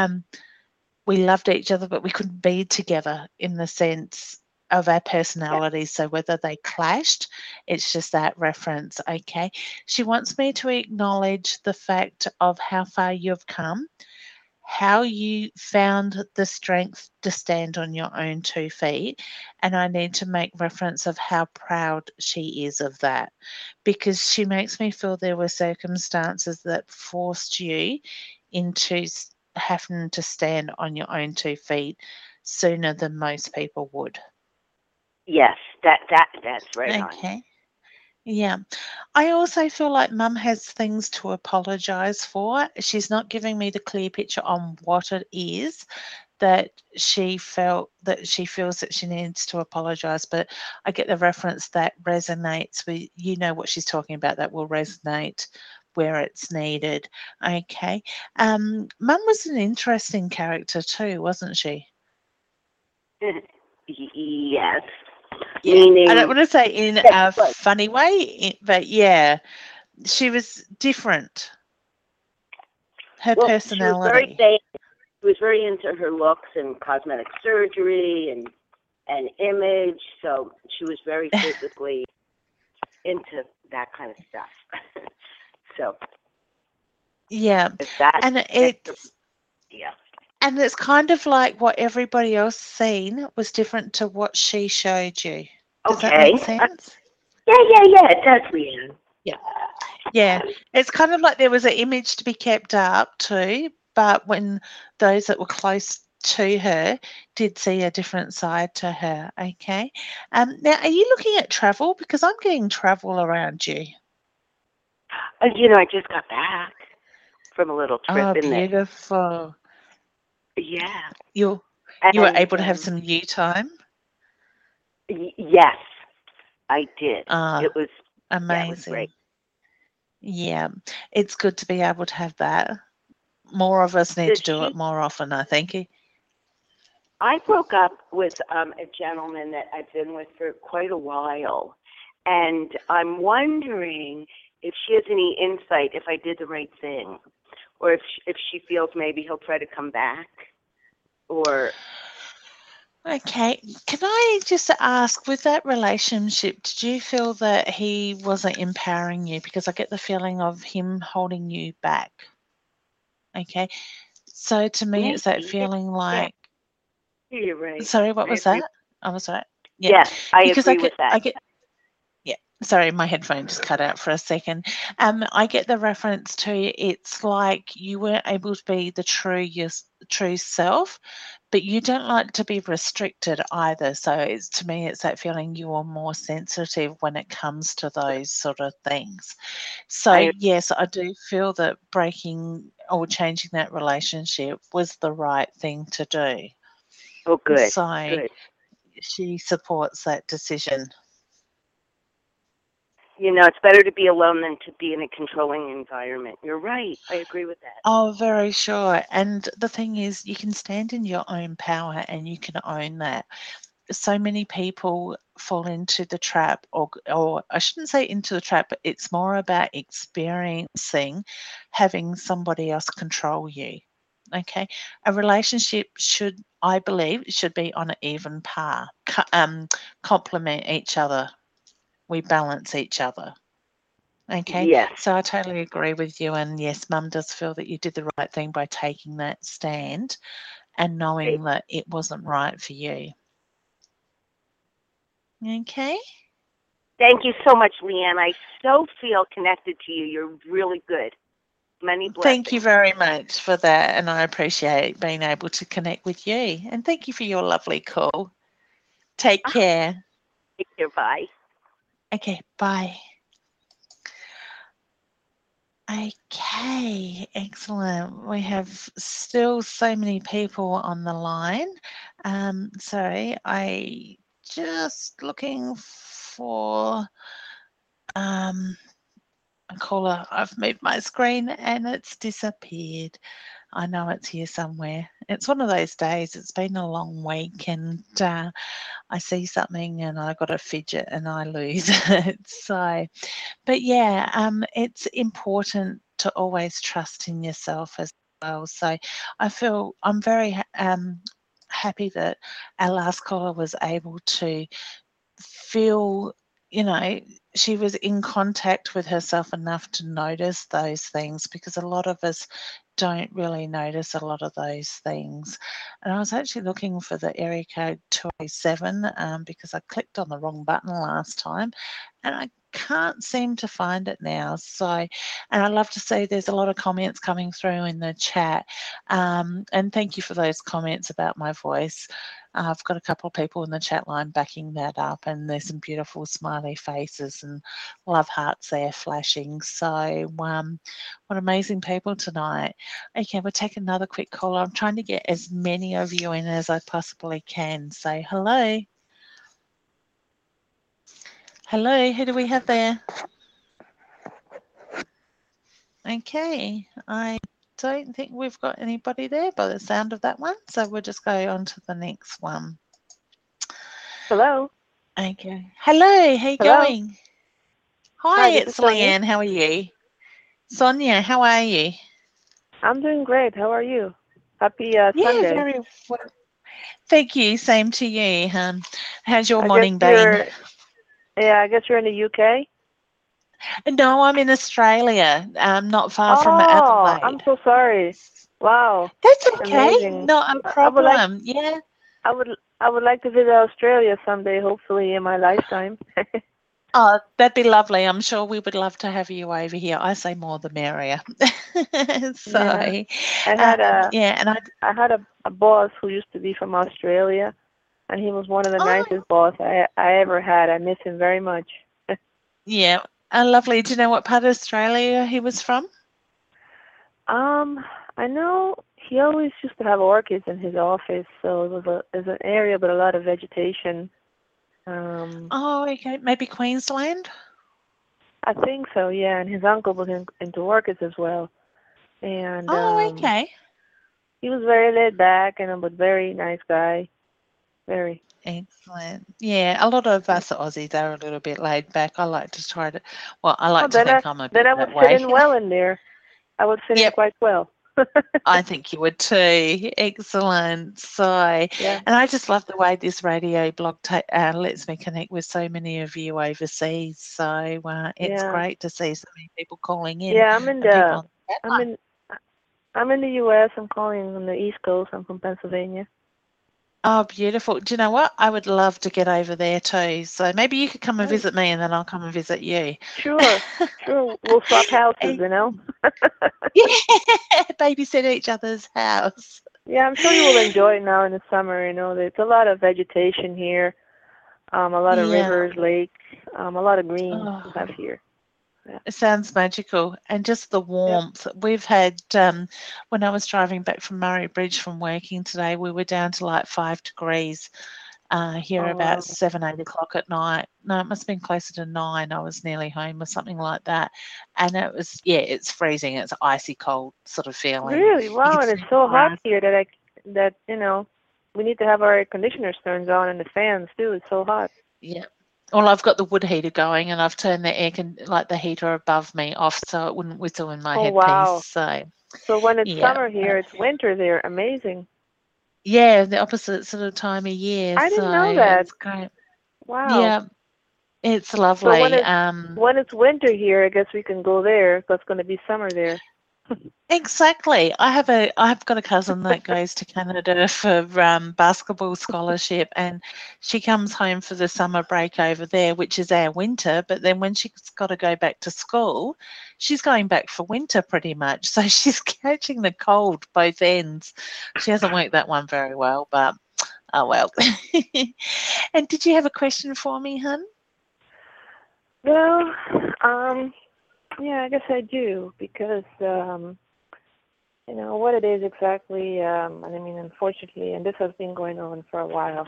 Speaker 2: we loved each other, but we couldn't be together in the sense of our personalities. So whether they clashed, it's just that reference. Okay. She wants me to acknowledge the fact of how far you've come, how you found the strength to stand on your own 2 feet. And I need to make reference of how proud she is of that, because she makes me feel there were circumstances that forced you into having to stand on your own 2 feet sooner than most people would.
Speaker 4: Yes, that's right on.
Speaker 2: Okay. Yeah. I also feel like Mum has things to apologise for. She's not giving me the clear picture on what it is that she feels that she needs to apologise, but I get the reference that resonates with, what she's talking about, that will resonate where it's needed. Okay. Mum was an interesting character too, wasn't she?
Speaker 4: Yes.
Speaker 2: Yeah.
Speaker 4: Meaning,
Speaker 2: I don't want to say in a funny way, but yeah, she was different. Her personality.
Speaker 4: She was very into her looks and cosmetic surgery and image, so she was very physically into that kind of stuff. So
Speaker 2: yeah, and it's kind of like what everybody else seen was different to what she showed you. Does that make sense?
Speaker 4: Yeah, it does, Leanne.
Speaker 2: Yeah, it's kind of like there was an image to be kept up too, but when those that were close to her did see a different side to her. Okay. Now, are you looking at travel? Because I'm getting travel around you.
Speaker 4: I just got back from a little trip
Speaker 2: Oh,
Speaker 4: in the
Speaker 2: beautiful.
Speaker 4: yeah.
Speaker 2: You were
Speaker 4: And
Speaker 2: able to have some you time?
Speaker 4: yes, I did.
Speaker 2: Ah,
Speaker 4: It was
Speaker 2: amazing.
Speaker 4: great.
Speaker 2: Yeah, it's good to be able to have that. More of us need to do it more often, I think.
Speaker 4: I broke up with a gentleman that I've been with for quite a while, and I'm wondering if she has any insight if I did the right thing, or if she feels maybe he'll try to come back, or.
Speaker 2: Okay, can I just ask, with that relationship, did you feel that he wasn't empowering you? Because I get the feeling of him holding you back. Okay, so to me, it's that feeling like.
Speaker 4: Yeah, you're right.
Speaker 2: Sorry, what was that? I was right. Yeah,
Speaker 4: yes, I
Speaker 2: because
Speaker 4: agree with that.
Speaker 2: Yeah, sorry, my headphone just cut out for a second. I get the reference to it's like you weren't able to be the true self, but you don't like to be restricted either. So to me, it's that feeling you are more sensitive when it comes to those sort of things. So yes, I do feel that breaking or changing that relationship was the right thing to do.
Speaker 4: Oh, good.
Speaker 2: So
Speaker 4: Good.
Speaker 2: she supports that decision.
Speaker 4: It's better to be alone than to be in a controlling environment. You're right. I agree with that.
Speaker 2: Oh, very sure. And the thing is, you can stand in your own power and you can own that. So many people fall into the trap, or I shouldn't say into the trap, but it's more about experiencing having somebody else control you. Okay. A relationship I believe, should be on an even par, complement each other. We balance each other. Okay,
Speaker 4: yes.
Speaker 2: so I totally agree with you. And yes, Mum does feel that you did the right thing by taking that stand and knowing that it wasn't right for you. Okay.
Speaker 4: Thank you so much, Leanne. I so feel connected to you. You're really good. Many blessings.
Speaker 2: Thank you very much for that. And I appreciate being able to connect with you. And thank you for your lovely call. Take care.
Speaker 4: Take care. Bye.
Speaker 2: Okay, bye. Okay, excellent. We have still so many people on the line. Sorry, I just looking for a caller. I've moved my screen and it's disappeared. I know it's here somewhere. It's one of those days. It's been a long week and I see something and I got to fidget and I lose it. So, but yeah, it's important to always trust in yourself as well. So I feel I'm very happy that our last caller was able to feel, she was in contact with herself enough to notice those things, because a lot of us don't really notice a lot of those things. And I was actually looking for the area code 207 because I clicked on the wrong button last time and I can't seem to find it now. So, and I love to see there's a lot of comments coming through in the chat. And thank you for those comments about my voice. I've got a couple of people in the chat line backing that up, and there's some beautiful smiley faces and love hearts there flashing. So, what amazing people tonight. Okay, we'll take another quick call. I'm trying to get as many of you in as I possibly can. So, hello. Hello, who do we have there? Okay, I don't think we've got anybody there by the sound of that one. So we'll just go on to the next one.
Speaker 5: Hello.
Speaker 2: Okay. Hello, how you going? Hi, it's Leanne. How are you? Sonia, how are you?
Speaker 5: I'm doing great. How are you? Happy Sunday.
Speaker 2: Very well. Thank you. Same to you. How's your morning been?
Speaker 5: I guess you're in the UK?
Speaker 2: No, I'm in Australia. Not far from Adelaide.
Speaker 5: I'm so sorry. Wow.
Speaker 2: That's okay.
Speaker 5: Amazing.
Speaker 2: Not a problem.
Speaker 5: I would like to visit Australia someday, hopefully in my lifetime.
Speaker 2: Oh, that'd be lovely. I'm sure we would love to have you over here. I say more the merrier. So,
Speaker 5: Yeah. I had
Speaker 2: yeah, and
Speaker 5: a boss who used to be from Australia, and he was one of the
Speaker 2: oh,
Speaker 5: nicest boss I ever had. I miss him very much.
Speaker 2: yeah, lovely. Do you know what part of Australia he was from?
Speaker 5: I know he always used to have orchids in his office, so it was an area with a lot of vegetation.
Speaker 2: Oh, okay, maybe Queensland.
Speaker 5: I think so, yeah. And his uncle was into orchids as well, and
Speaker 2: Oh, okay.
Speaker 5: he was very laid back and a very nice guy. Very.
Speaker 2: Excellent. Yeah, a lot of
Speaker 5: Yeah.
Speaker 2: us Aussies are a little bit laid back. I like to try to, well, I
Speaker 5: Oh,
Speaker 2: like to think I'm a
Speaker 5: then
Speaker 2: bit
Speaker 5: I would
Speaker 2: that
Speaker 5: fit
Speaker 2: way.
Speaker 5: in well in there. I would fit in
Speaker 2: Yep,
Speaker 5: quite well.
Speaker 2: I think you would too. Excellent. So,
Speaker 5: Yeah.
Speaker 2: and I just love the way this radio blog lets me connect with so many of you overseas. So it's
Speaker 5: Yeah.
Speaker 2: great to see so many people calling in
Speaker 5: Yeah,
Speaker 2: and people on the chat
Speaker 5: I'm
Speaker 2: line.
Speaker 5: in I'm in the US. I'm calling on the East Coast. I'm from Pennsylvania.
Speaker 2: Oh, beautiful. Do you know what? I would love to get over there too. So maybe you could come and
Speaker 5: Oh,
Speaker 2: visit me and then I'll come and visit you.
Speaker 5: sure. Sure. We'll swap houses,
Speaker 2: And
Speaker 5: you know?
Speaker 2: yeah, babysit each other's house.
Speaker 5: Yeah, I'm sure you will enjoy it now in the summer, you know. There's a lot of vegetation here, a lot of
Speaker 2: Yeah.
Speaker 5: rivers, lakes, a lot of green
Speaker 2: Oh,
Speaker 5: we have here. Yeah.
Speaker 2: it sounds magical. And just the
Speaker 5: Yep.
Speaker 2: warmth. We've had, when I was driving back from Murray Bridge from working today, we were down to like 5 degrees here
Speaker 5: Oh,
Speaker 2: about
Speaker 5: wow.
Speaker 2: 7, 8 o'clock at night. No, it must have been closer to 9. I was nearly home or something like that. And it was, yeah, it's freezing. It's icy cold sort of feeling.
Speaker 5: Really?
Speaker 2: You
Speaker 5: Wow,
Speaker 2: could
Speaker 5: and
Speaker 2: see
Speaker 5: it's so
Speaker 2: the
Speaker 5: hot
Speaker 2: grass.
Speaker 5: here that, you know, we need to have our air conditioners turned on and the fans too. It's so hot.
Speaker 2: Yeah. Well, I've got the wood heater going and I've turned like the heater above me off so it wouldn't whistle in my
Speaker 5: Oh,
Speaker 2: headpiece.
Speaker 5: wow.
Speaker 2: So,
Speaker 5: So when it's
Speaker 2: yeah.
Speaker 5: summer here, it's winter there. Amazing.
Speaker 2: Yeah, the opposite sort of time of year.
Speaker 5: I
Speaker 2: So
Speaker 5: didn't know that.
Speaker 2: it's great.
Speaker 5: Wow.
Speaker 2: Yeah, it's
Speaker 5: So
Speaker 2: lovely.
Speaker 5: when it's winter here, I guess we can go there because it's going to be summer there.
Speaker 2: Exactly. I've got a cousin that goes to Canada for basketball scholarship, and she comes home for the summer break over there, which is our winter. But then when she's got to go back to school, she's going back for winter pretty much. So she's catching the cold both ends. She hasn't worked that one very well, but oh well. And did you have a question for me, hun?
Speaker 5: Well, yeah, I guess I do because you know what it is exactly. And I mean, unfortunately, and this has been going on for a while.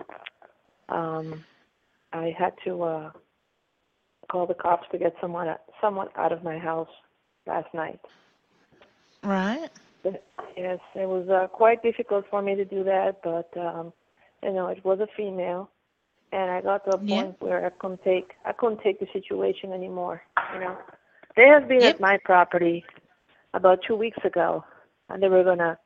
Speaker 5: I had to call the cops to get someone out of my house last night.
Speaker 2: Right.
Speaker 5: But, yes, it was quite difficult for me to do that, but you know, it was a female, and I got to a
Speaker 2: Yeah.
Speaker 5: point where I couldn't take the situation anymore. You know, they had been
Speaker 2: Yep.
Speaker 5: at my property about 2 weeks ago, and they were gonna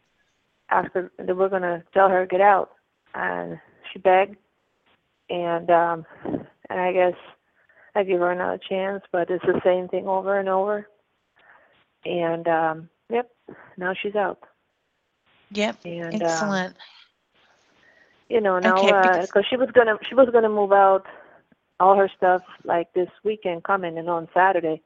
Speaker 5: tell her to get out, and she begged, and I guess I give her another chance, but it's the same thing over and over, and yep, now she's out,
Speaker 2: Yep.
Speaker 5: and
Speaker 2: Excellent.
Speaker 5: you know,
Speaker 2: Okay,
Speaker 5: now
Speaker 2: because
Speaker 5: because she was gonna move out all her stuff like this weekend coming and on Saturday,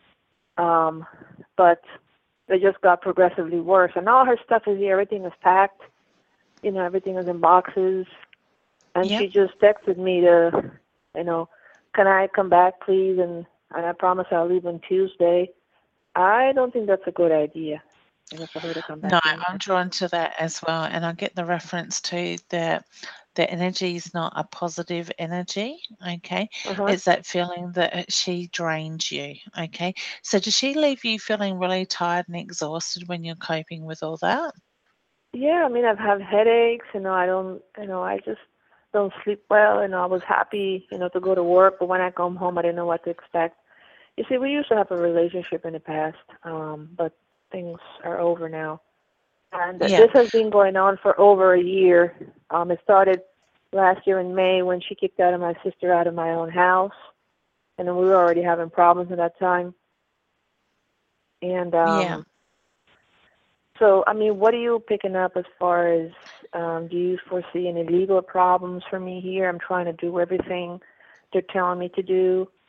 Speaker 5: but they just got progressively worse, and all her stuff is here. Everything is packed, you know, everything is in boxes, and
Speaker 2: yep.
Speaker 5: she just texted me to, you know, can I come back, please? And I promise I'll leave on Tuesday. I don't think that's a good idea, you know, for her to come back
Speaker 2: No,
Speaker 5: in.
Speaker 2: I'm drawn to that as well. And I get the reference to that the energy is not a positive energy. Okay.
Speaker 5: Uh-huh.
Speaker 2: It's that feeling that she drains you. Okay. So does she leave you feeling really tired and exhausted when you're coping with all that?
Speaker 5: Yeah, I mean, I've had headaches, you know, I just don't sleep well, and I was happy, you know, to go to work, but when I come home, I didn't know what to expect. You see, we used to have a relationship in the past, but things are over now. And
Speaker 2: Yeah.
Speaker 5: this has been going on for over a year. It started last year in May when she kicked my sister out of my own house, and then we were already having problems at that time. And
Speaker 2: Yeah.
Speaker 5: so, I mean, what are you picking up as far as, do you foresee any legal problems for me here? I'm trying to do everything they're telling me to do.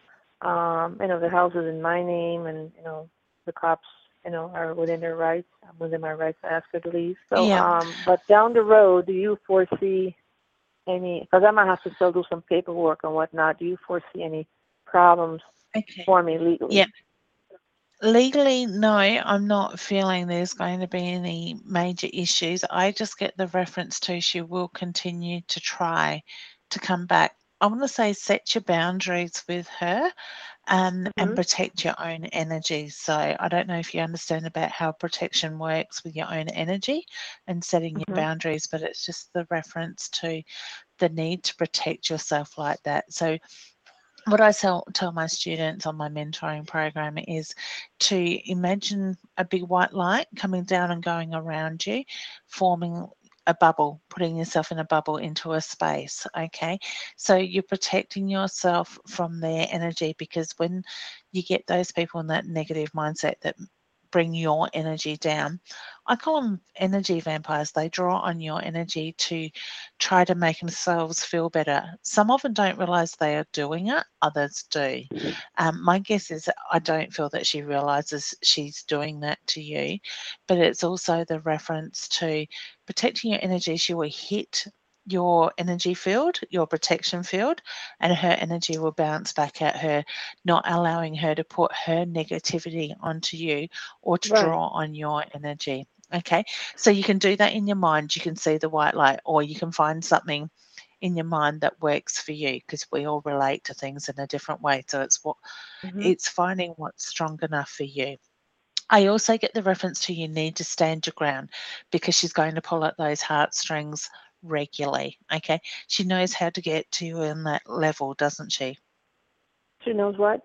Speaker 5: The house is in my name, and the cops, are within their rights. I'm within my rights to ask her to leave. So,
Speaker 2: Yeah.
Speaker 5: but down the road, do you foresee any? Because I might have to still do some paperwork and whatnot. Do you foresee any problems
Speaker 2: Okay.
Speaker 5: for me legally?
Speaker 2: Yeah. Legally, no, I'm not feeling there's going to be any major issues. I just get the reference to she will continue to try to come back. I want to say set your boundaries with her and protect your own energy. So I don't know if you understand about how protection works with your own energy and setting your boundaries, but it's just the reference to the need to protect yourself like that. So what I tell my students on my mentoring program is to imagine a big white light coming down and going around you, forming a bubble, putting yourself in a bubble into a space. Okay, so you're protecting yourself from their energy, because when you get those people in that negative mindset that bring your energy down, I call them energy vampires. They draw on your energy to try to make themselves feel better. Some of them don't realize they are doing it, others do. My guess is that I don't feel that she realizes she's doing that to you, but it's also the reference to protecting your energy. She will hit your energy field, your protection field, and her energy will bounce back at her, not allowing her to put her negativity onto you or to draw on your energy. Okay, so you can do that in your mind. You can see the white light, or you can find something in your mind that works for you, because we all relate to things in a different way. So it's finding what's strong enough for you. I also get the reference to you need to stand your ground, because she's going to pull at those heartstrings regularly. Okay, she knows how to get to you in that level, doesn't she?
Speaker 5: She knows what?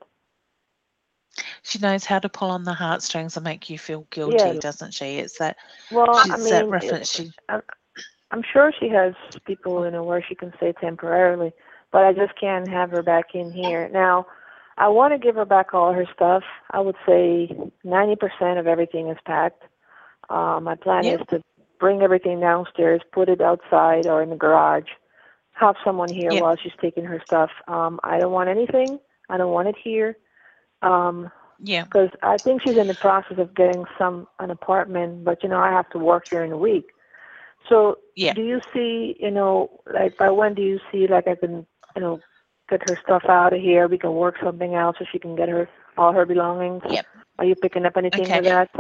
Speaker 2: She knows how to pull on the heartstrings and make you feel guilty,
Speaker 5: Yeah.
Speaker 2: doesn't she? It's that.
Speaker 5: Well,
Speaker 2: That reference.
Speaker 5: I'm sure she has people, where she can stay temporarily, but I just can't have her back in here. Now, I want to give her back all her stuff. I would say 90% of everything is packed. My plan is to bring everything downstairs, put it outside or in the garage, have someone here while she's taking her stuff. I don't want anything. I don't want it here. Because I think she's in the process of getting an apartment, but I have to work during the week. So do you see, like by when do you see, like I can, get her stuff out of here? We can work something out so she can get all her belongings.
Speaker 2: Yep.
Speaker 5: Are you picking up anything with that?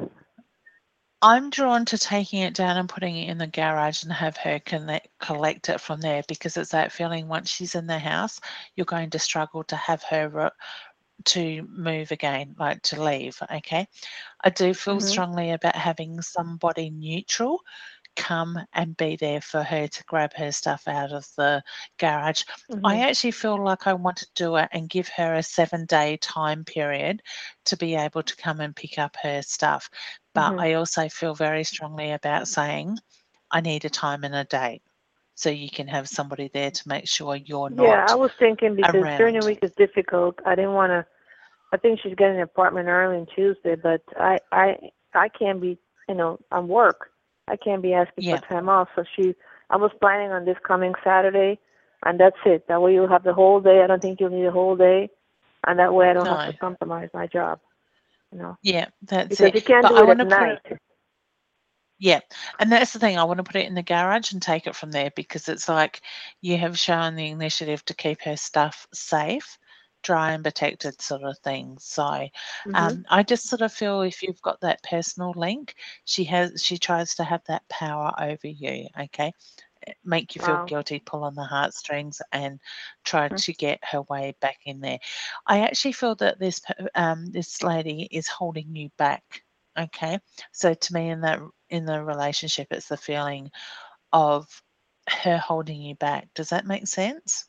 Speaker 2: I'm drawn to taking it down and putting it in the garage and have her collect it from there, because it's that feeling once she's in the house, you're going to struggle to have her to move again, like to leave. Okay. I do feel strongly about having somebody neutral come and be there for her to grab her stuff out of the garage. I actually feel like I want to do it and give her a 7-day time period to be able to come and pick up her stuff. But I also feel very strongly about saying, I need a time and a date, so you can have somebody there to make sure you're not.
Speaker 5: Yeah, I was thinking because
Speaker 2: around.
Speaker 5: during the week is difficult. I didn't want to. I think she's getting an apartment early on Tuesday, but I can't be. On work. I can't be asking for time off. So I was planning on this coming Saturday, and that's it. That way you'll have the whole day. I don't think you'll need a whole day, and that way I don't have to compromise my job.
Speaker 2: Yeah, that's
Speaker 5: because
Speaker 2: it.
Speaker 5: you can't
Speaker 2: But
Speaker 5: do it at night.
Speaker 2: Yeah, and that's the thing. I want to put it in the garage and take it from there, because it's like you have shown the initiative to keep her stuff safe, dry and protected, sort of thing. So I just sort of feel if you've got that personal link, she tries to have that power over you. Okay, make you feel guilty, pull on the heartstrings, and try to get her way back in there. I actually feel that this lady is holding you back. Okay, so to me, in the relationship, it's the feeling of her holding you back. Does that make sense?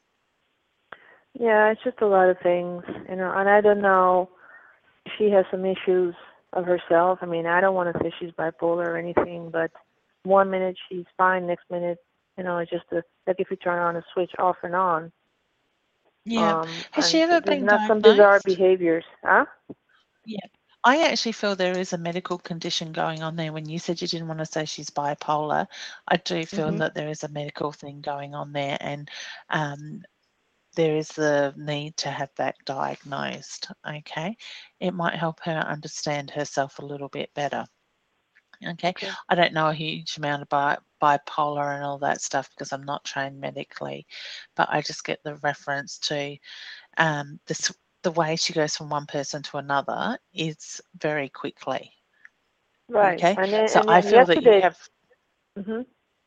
Speaker 5: Yeah, it's just a lot of things, and I don't know. She has some issues of herself. I mean, I don't want to say she's bipolar or anything, but one minute she's fine, next minute, it's just like if you turn on a switch off and on.
Speaker 2: Yeah. Has she ever been diagnosed?
Speaker 5: Some bizarre behaviors, huh?
Speaker 2: Yeah. I actually feel there is a medical condition going on there. When you said you didn't want to say she's bipolar, I do feel that there is a medical thing going on there, and there is the need to have that diagnosed. Okay, it might help her understand herself a little bit better. Okay,
Speaker 5: Okay.
Speaker 2: I don't know a huge amount about bipolar and all that stuff because I'm not trained medically, but I just get the reference to the way she goes from one person to another is very quickly.
Speaker 5: Right.
Speaker 2: Okay,
Speaker 5: And then
Speaker 2: so I feel that you
Speaker 5: yesterday.
Speaker 2: have.
Speaker 5: Mhm.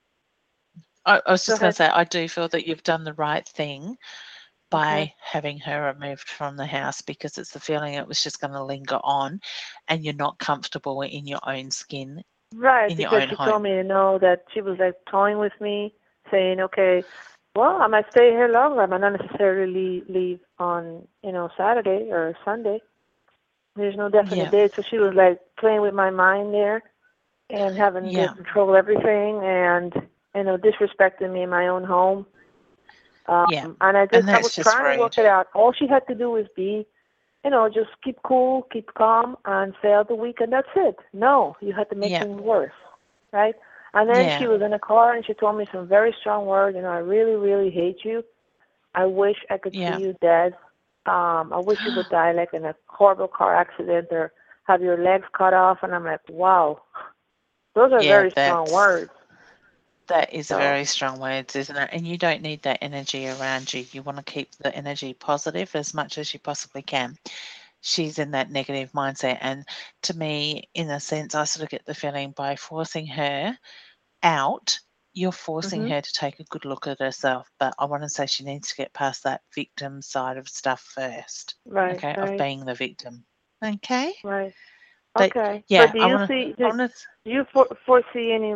Speaker 2: I was
Speaker 5: Go
Speaker 2: just going
Speaker 5: ahead.
Speaker 2: to say, I do feel that you've done the right thing
Speaker 5: Okay.
Speaker 2: by having her removed from the house because it's the feeling it was just going to linger on, and you're not comfortable in your own skin
Speaker 5: Right,
Speaker 2: in your
Speaker 5: because
Speaker 2: own
Speaker 5: she
Speaker 2: home.
Speaker 5: told me, that she was like toying with me, saying, okay, well, I might stay here longer. I might not necessarily leave on, Saturday or Sunday. There's no definite
Speaker 2: Yeah,
Speaker 5: date. So she was like playing with my mind there and having to
Speaker 2: yeah,
Speaker 5: control everything and, disrespecting me in my own home.
Speaker 2: yeah,
Speaker 5: And I
Speaker 2: and
Speaker 5: was
Speaker 2: that's just
Speaker 5: trying to work
Speaker 2: rude.
Speaker 5: it out. All she had to do was be, just keep cool, keep calm, and stay out the week, and that's it. No, you had to make
Speaker 2: Yeah,
Speaker 5: things worse, right? And then she
Speaker 2: yeah,
Speaker 5: was in the car, and she told me some very strong words. I really, really hate you. I wish I could see
Speaker 2: yeah.
Speaker 5: you dead. I wish you would die like in a horrible car accident or have your legs cut off. And I'm like, wow, those are
Speaker 2: Yeah,
Speaker 5: very strong words.
Speaker 2: that is
Speaker 5: So,
Speaker 2: very strong words, isn't it? And you don't need that energy around you. You want to keep the energy positive as much as you possibly can. She's in that negative mindset. And to me, in a sense, I sort of get the feeling by forcing her out, you're forcing
Speaker 5: mhm,
Speaker 2: her to take a good look at herself. But I want to say she needs to get past that victim side of stuff first,
Speaker 5: right,
Speaker 2: okay, of
Speaker 5: right,
Speaker 2: being the victim. Okay.
Speaker 5: right.
Speaker 2: But
Speaker 5: Okay. But
Speaker 2: yeah,
Speaker 5: do
Speaker 2: I
Speaker 5: you
Speaker 2: want to,
Speaker 5: see?
Speaker 2: I
Speaker 5: Do,
Speaker 2: want to,
Speaker 5: do you foresee any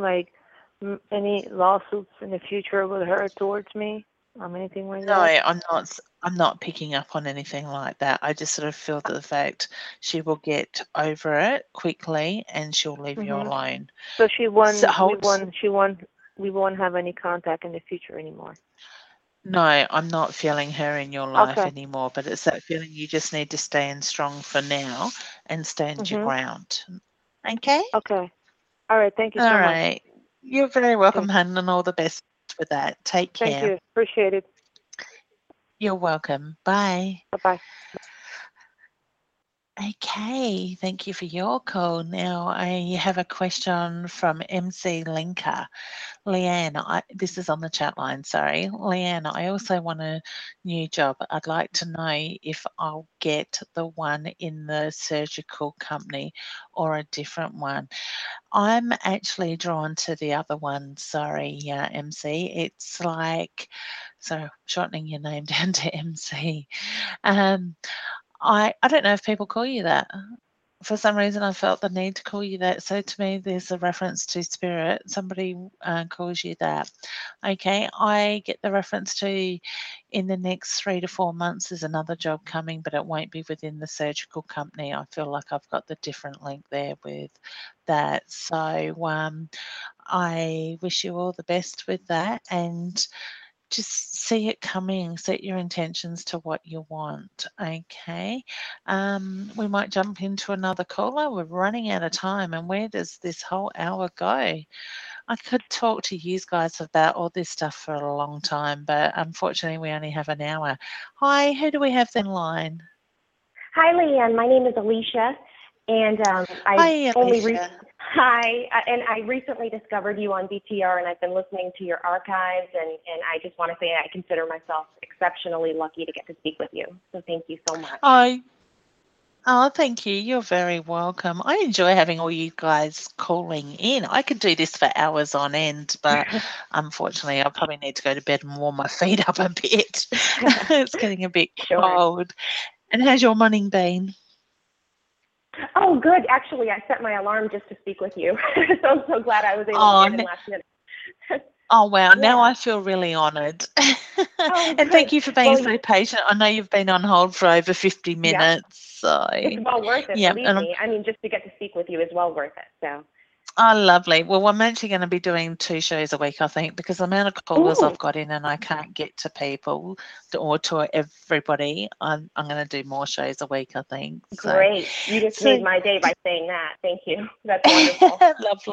Speaker 5: any lawsuits in the future with her towards me? Anything like
Speaker 2: no,
Speaker 5: that?
Speaker 2: I'm not picking up on anything like that. I just sort of feel that the fact she will get over it quickly and she'll leave you
Speaker 5: Mhm.
Speaker 2: alone.
Speaker 5: So she
Speaker 2: So
Speaker 5: won. We
Speaker 2: hold.
Speaker 5: won. She won. We won't have any contact in the future anymore.
Speaker 2: No, I'm not feeling her in your life
Speaker 5: Okay.
Speaker 2: anymore, but it's that feeling you just need to stand strong for now and stand your
Speaker 5: Mhm.
Speaker 2: ground. Okay?
Speaker 5: Okay. All right. Thank you
Speaker 2: All
Speaker 5: so much.
Speaker 2: right. You're very welcome,
Speaker 5: Okay.
Speaker 2: hun, and all the best with that. Take
Speaker 5: Thank
Speaker 2: care.
Speaker 5: you. Appreciate it.
Speaker 2: You're welcome. Bye.
Speaker 5: Bye bye.
Speaker 2: Okay, thank you for your call. Now I have a question from MC Linker. Leanne, this is on the chat line, sorry. Leanne, I also want a new job. I'd like to know if I'll get the one in the surgical company or a different one. I'm actually drawn to the other one, sorry, MC. It's like, so shortening your name down to MC. I don't know if people call you that. For some reason, I felt the need to call you that. So to me, there's a reference to spirit. Somebody calls you that. Okay, I get the reference to in the next 3 to 4 months there's another job coming, but it won't be within the surgical company. I feel like I've got the different link there with that. So I wish you all the best with that and just see it coming, set your intentions to what you want. Okay. We might jump into another caller. We're running out of time. And where does this whole hour go? I could talk to you guys about all this stuff for a long time, but unfortunately, we only have an hour. Hi, who do we have in line?
Speaker 6: Hi, Leanne. My name is Alicia, and
Speaker 2: Hi, Alicia.
Speaker 6: and I recently discovered you on BTR, and I've been listening to your archives, and I just want to say I consider myself exceptionally lucky to get to speak with you. So thank you so much.
Speaker 2: Oh, thank you. You're very welcome. I enjoy having all you guys calling in. I could do this for hours on end, but unfortunately, I'll probably need to go to bed and warm my feet up a bit. It's getting a bit
Speaker 6: Sure.
Speaker 2: cold. And how's your morning been?
Speaker 6: Oh, good. Actually, I set my alarm just to speak with you. So I'm so glad I was able to get in last minute.
Speaker 2: Oh, wow. Now
Speaker 6: Yeah.
Speaker 2: I feel really honoured.
Speaker 6: Oh,
Speaker 2: And thank
Speaker 6: good.
Speaker 2: you for being
Speaker 6: Well,
Speaker 2: so patient. I know you've been on hold for over 50
Speaker 6: yeah,
Speaker 2: minutes. So,
Speaker 6: it's well worth it.
Speaker 2: yeah.
Speaker 6: Believe
Speaker 2: And
Speaker 6: me. I mean, just to get to speak with you is well worth it. So.
Speaker 2: oh, lovely. Well, I'm actually going to be doing 2 shows a week, I think, because the amount of callers
Speaker 6: Ooh.
Speaker 2: I've got in and I can't get to people or to everybody. I'm going to do more shows a week, I think. So,
Speaker 6: Great. You just made my day by saying that. Thank you. That's wonderful.
Speaker 2: lovely.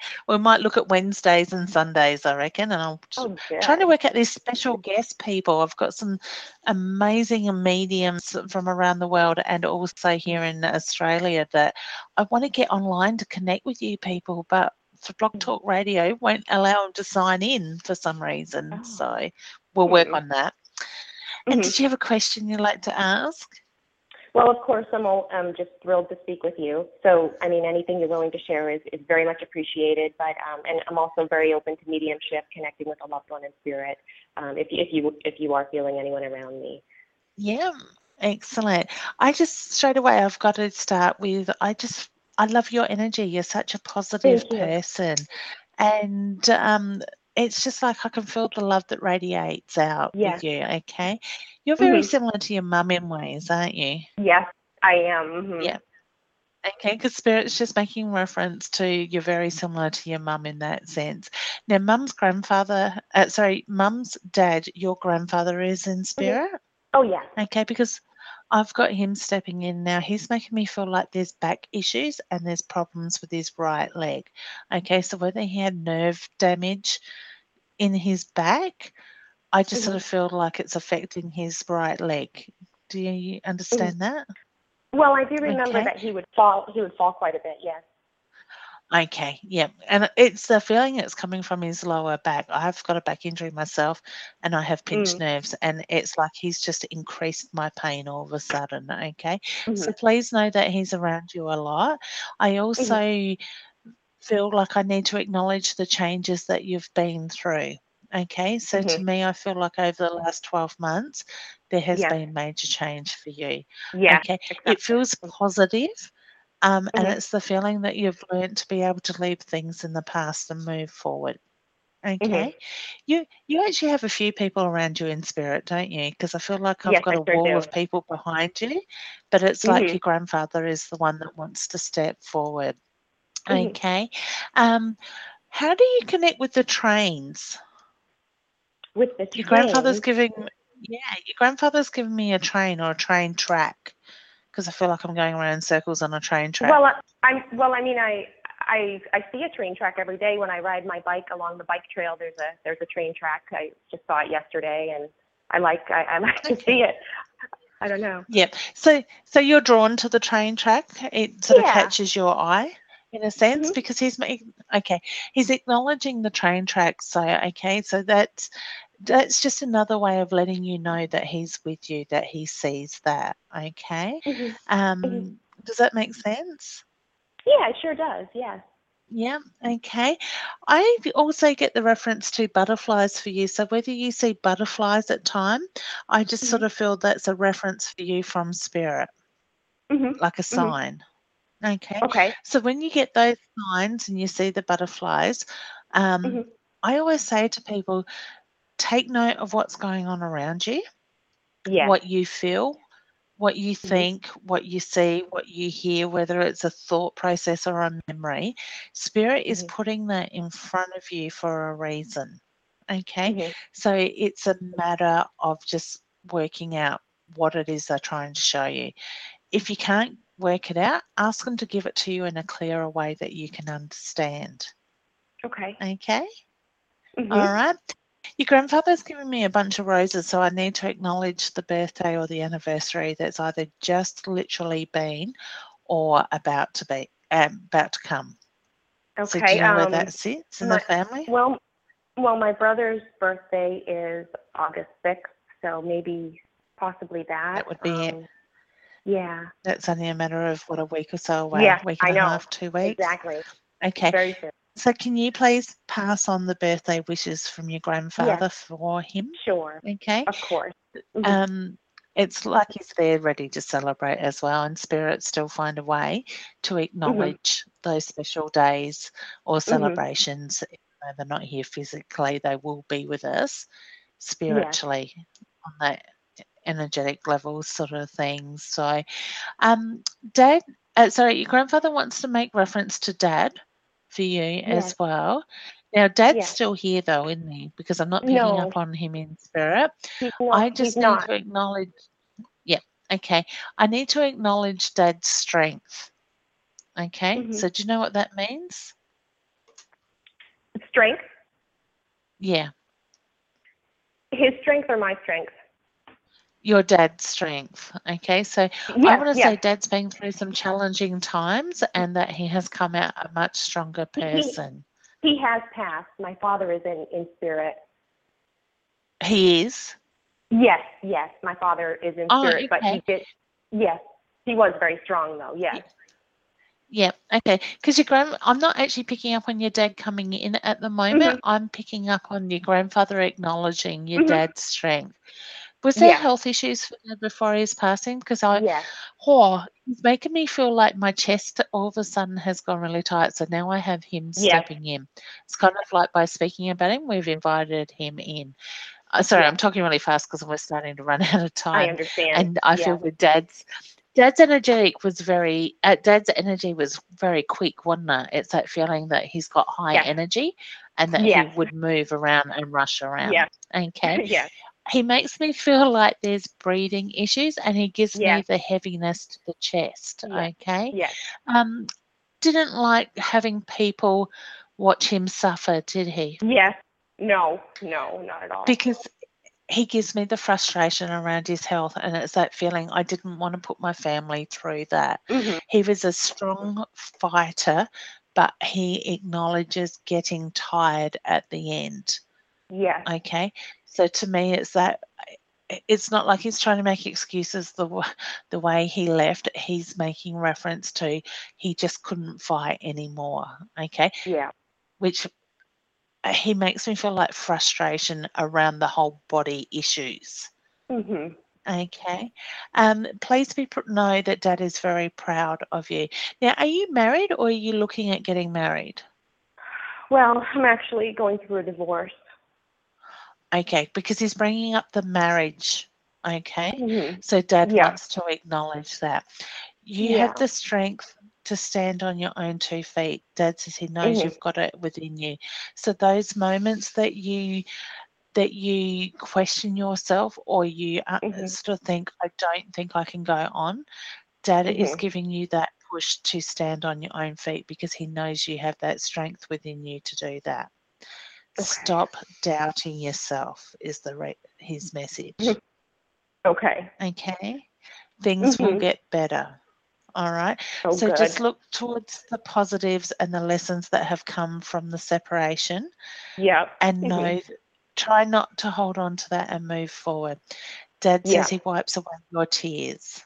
Speaker 2: We might look at Wednesdays and Sundays, I reckon, and I'm
Speaker 6: Oh,
Speaker 2: trying to
Speaker 6: good.
Speaker 2: work out these special guest people. I've got some amazing mediums from around the world and also here in Australia that I want to get online to connect with you people, but for Blog Talk Radio won't allow them to sign in for some reason.
Speaker 6: Oh.
Speaker 2: So we'll work on that. And
Speaker 6: Mhm.
Speaker 2: did you have a question you'd like to ask?
Speaker 6: Well, of course, I'm just thrilled to speak with you. So, I mean, anything you're willing to share is very much appreciated. But and I'm also very open to mediumship, connecting with a loved one in spirit. If you are feeling anyone around me.
Speaker 2: Yeah, excellent. I just straight away I've got to start with I love your energy. You're such a positive
Speaker 6: Thank you.
Speaker 2: person. And it's just like I can feel the love that radiates out
Speaker 6: Yes.
Speaker 2: with you, okay? You're very
Speaker 6: Mhm.
Speaker 2: similar to your mum in ways, aren't you?
Speaker 6: Yes, I am. Mhm.
Speaker 2: Yeah. Okay, because Spirit's just making reference to you're very similar to your mum in that sense. Now, mum's dad, your grandfather is in spirit.
Speaker 6: Oh, yes.
Speaker 2: Okay, because I've got him stepping in now. He's making me feel like there's back issues and there's problems with his right leg. Okay, so whether he had nerve damage in his back, I just sort of feel like it's affecting his right leg. Do you understand that?
Speaker 6: Well, I do remember
Speaker 2: Okay.
Speaker 6: that he would fall. He would fall quite a bit. Yes.
Speaker 2: Okay, yeah. And it's the feeling that's coming from his lower back. I've got a back injury myself and I have pinched nerves, and it's like he's just increased my pain all of a sudden. Okay. So please know that he's around you a lot. I also feel like I need to acknowledge the changes that you've been through. Okay. So to me, I feel like over the last 12 months, there has
Speaker 6: Yes.
Speaker 2: been major change for you.
Speaker 6: Yes.
Speaker 2: Okay. It feels positive. And
Speaker 6: Mhm.
Speaker 2: it's the feeling that you've learned to be able to leave things in the past and move forward. Okay. You actually have a few people around you in spirit, don't you? Because I feel like I've
Speaker 6: Yes,
Speaker 2: got
Speaker 6: I
Speaker 2: a
Speaker 6: sure
Speaker 2: wall
Speaker 6: do.
Speaker 2: of people behind you, but it's like your grandfather is the one that wants to step forward. Okay. How do you connect with the trains?
Speaker 6: With the
Speaker 2: Your grandfather's
Speaker 6: train.
Speaker 2: your grandfather's giving me a train or a train track because I feel like I'm going around in circles on a train track.
Speaker 6: Well, I see a train track every day when I ride my bike along the bike trail. There's a train track. I just saw it yesterday, and I like to see it. I don't know.
Speaker 2: Yep. So you're drawn to the train track. It sort of
Speaker 6: Yeah.
Speaker 2: catches your eye in a sense because he's acknowledging the train track. So so that's just another way of letting you know that he's with you, that he sees that. Okay. Does that make sense?
Speaker 6: Yeah, it sure does. Yes.
Speaker 2: Yeah, okay. I also get the reference to butterflies for you. So whether you see butterflies at time, I just sort of feel that's a reference for you from spirit, like a sign. Okay.
Speaker 6: Okay.
Speaker 2: So when you get those signs and you see the butterflies, I always say to people, take note of what's going on around you,
Speaker 6: Yes.
Speaker 2: what you feel, what you think, what you see, what you hear, whether it's a thought process or a memory. Spirit is putting that in front of you for a reason. Okay. So it's a matter of just working out what it is they're trying to show you. If you can't work it out, ask them to give it to you in a clearer way that you can understand.
Speaker 6: Okay.
Speaker 2: Okay. All right. Your grandfather's given me a bunch of roses, so I need to acknowledge the birthday or the anniversary that's either just literally been or about to come.
Speaker 6: Okay.
Speaker 2: So do you know where that sits in the family?
Speaker 6: Well, my brother's birthday is August 6th, so possibly that.
Speaker 2: That would be it.
Speaker 6: Yeah.
Speaker 2: That's only a matter of a week or so away.
Speaker 6: Yeah,
Speaker 2: Week and
Speaker 6: I
Speaker 2: a
Speaker 6: know.
Speaker 2: half, 2 weeks.
Speaker 6: Exactly.
Speaker 2: Okay.
Speaker 6: Very soon.
Speaker 2: So can you please pass on the birthday wishes from your grandfather for him?
Speaker 6: Sure.
Speaker 2: Okay.
Speaker 6: Of course.
Speaker 2: It's like he's there ready to celebrate as well, and spirits still find a way to acknowledge those special days or celebrations. Even though they're not here physically, they will be with us spiritually on that energetic level sort of thing. So your grandfather wants to make reference to Dad for you as well. Now, Dad's still here though, isn't he? Because I'm not picking up on him in spirit. I just need to acknowledge, okay. I need to acknowledge Dad's strength. Okay. So do you know what that means?
Speaker 6: strength.
Speaker 2: Yeah,
Speaker 6: His strength or my strength?
Speaker 2: your dad's strength. Okay, so I
Speaker 6: Yes,
Speaker 2: want to
Speaker 6: yes.
Speaker 2: say dad's been through some challenging times and that he has come out a much stronger person.
Speaker 6: He has passed. My father is in spirit.
Speaker 2: He is?
Speaker 6: Yes, yes. My father is in
Speaker 2: Oh,
Speaker 6: spirit, but he
Speaker 2: okay.
Speaker 6: did. Yes, he was very strong, though. Yes.
Speaker 2: Yeah, okay. Because I'm not actually picking up on your dad coming in at the moment. I'm picking up on your grandfather acknowledging your dad's strength. Was there
Speaker 6: Yes,
Speaker 2: health issues for dad before his passing? Because
Speaker 6: yes,
Speaker 2: he's making me feel like my chest all of a sudden has gone really tight. So now I have him
Speaker 6: yes,
Speaker 2: stepping in. It's kind of like by speaking about him, we've invited him in. Sorry, I'm
Speaker 6: yes.
Speaker 2: talking really fast because we're starting to run out of
Speaker 6: I
Speaker 2: time.
Speaker 6: understand.
Speaker 2: And I feel
Speaker 6: Yes,
Speaker 2: with Dad's energy was very quick, wasn't it? It's that feeling that he's got high
Speaker 6: yes,
Speaker 2: energy and that he
Speaker 6: yes,
Speaker 2: would move around and rush around.
Speaker 6: yes,
Speaker 2: Okay.
Speaker 6: yes,
Speaker 2: He makes me feel like there's breathing issues and he gives me
Speaker 6: yes,
Speaker 2: the heaviness to the chest.
Speaker 6: yes,
Speaker 2: Okay.
Speaker 6: yes.
Speaker 2: Didn't like having people watch him suffer, did he?
Speaker 6: Yes. No, no, not at all.
Speaker 2: Because he gives me the frustration around his health, and it's that feeling I didn't want to put my family through that. He was a strong fighter, but he acknowledges getting tired at the end.
Speaker 6: Yes,
Speaker 2: Okay, so to me, it's not like he's trying to make excuses the way he left. He's making reference to he just couldn't fight anymore. Okay,
Speaker 6: yeah.
Speaker 2: which he makes me feel like frustration around the whole body issues.
Speaker 6: Mhm.
Speaker 2: Okay. Please know that Dad is very proud of you. Now, are you married or are you looking at getting married?
Speaker 6: Well, I'm actually going through a divorce.
Speaker 2: Okay, because he's bringing up the marriage. Okay.
Speaker 6: Mhm.
Speaker 2: So Dad
Speaker 6: Yeah.
Speaker 2: wants to acknowledge that. You
Speaker 6: Yeah.
Speaker 2: have the strength to stand on your own 2 feet. Dad says he knows
Speaker 6: Mhm.
Speaker 2: you've got it within you. So those moments that you question yourself or you
Speaker 6: Mhm.
Speaker 2: sort of think, I don't think I can go on, Dad is
Speaker 6: Mhm.
Speaker 2: giving you that push to stand on your own feet because he knows you have that strength within you to do that.
Speaker 6: Okay.
Speaker 2: Stop doubting yourself is his message.
Speaker 6: Okay.
Speaker 2: Okay? Things will get better. All right.
Speaker 6: Oh,
Speaker 2: So
Speaker 6: good.
Speaker 2: just look towards the positives and the lessons that have come from the separation
Speaker 6: Yeah.
Speaker 2: and try not to hold on to that and move forward. Dad
Speaker 6: Yeah.
Speaker 2: says he wipes away your tears.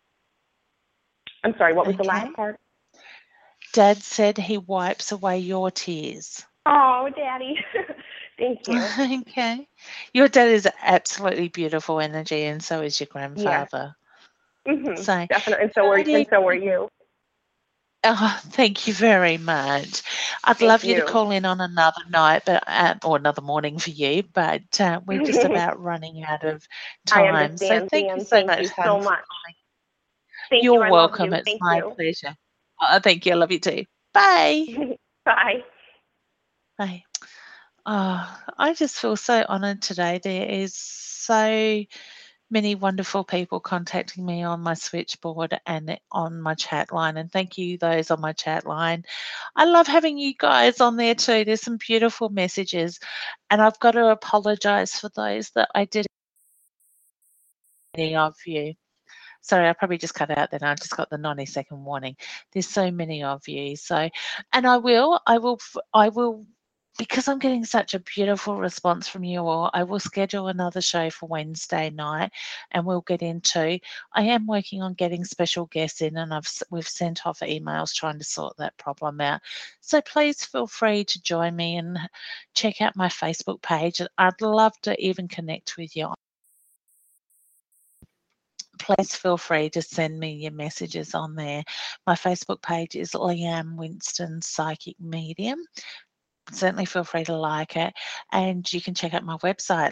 Speaker 6: I'm sorry. What was the
Speaker 2: Okay.
Speaker 6: last part?
Speaker 2: Dad said he wipes away your tears.
Speaker 6: Oh, Daddy. Thank you.
Speaker 2: Okay. Your dad is absolutely beautiful energy, and so is your
Speaker 6: Yeah.
Speaker 2: grandfather.
Speaker 6: Mhm.
Speaker 2: So,
Speaker 6: Definitely. And
Speaker 2: Jodie,
Speaker 6: so are you.
Speaker 2: oh, thank you very much. I'd
Speaker 6: Thank
Speaker 2: love you to
Speaker 6: you.
Speaker 2: call in on another night, but or another morning for you, but we're just about running out of
Speaker 6: I
Speaker 2: time. So
Speaker 6: understand,
Speaker 2: thank you
Speaker 6: Dan.
Speaker 2: so
Speaker 6: Thank
Speaker 2: much,
Speaker 6: you
Speaker 2: hon,
Speaker 6: so
Speaker 2: for
Speaker 6: much.
Speaker 2: calling.
Speaker 6: Thank you.
Speaker 2: You're
Speaker 6: I love
Speaker 2: welcome.
Speaker 6: you.
Speaker 2: It's
Speaker 6: Thank
Speaker 2: my
Speaker 6: you.
Speaker 2: pleasure. Thank you. I love you too. Bye.
Speaker 6: Bye.
Speaker 2: Bye. Oh, I just feel so honoured today. There is so many wonderful people contacting me on my switchboard and on my chat line. And thank you, those on my chat line. I love having you guys on there too. There's some beautiful messages. And I've got to apologise for those that I didn't any of you. Sorry, I probably just cut out then. I just got the 90-second warning. There's so many of you. So, and I will, because I'm getting such a beautiful response from you all, I will schedule another show for Wednesday night and we'll get into, I am working on getting special guests in and we've sent off emails trying to sort that problem out. So please feel free to join me and check out my Facebook page. I'd love to even connect with you. Please feel free to send me your messages on there. My Facebook page is Leanne Winston Psychic Medium. Certainly feel free to like it. And you can check out my website,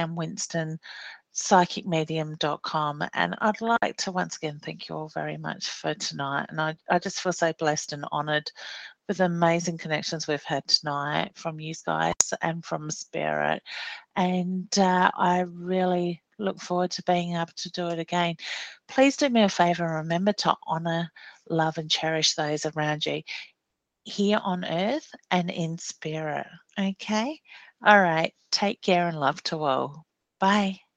Speaker 2: leannewinstonpsychicmedium.com. And I'd like to once again thank you all very much for tonight. And I just feel so blessed and honoured with the amazing connections we've had tonight from you guys and from Spirit. And I really look forward to being able to do it again. Please do me a favour and remember to honour, love and cherish those around you. here on earth and in spirit. Okay? All right. Take care and love to all. Bye.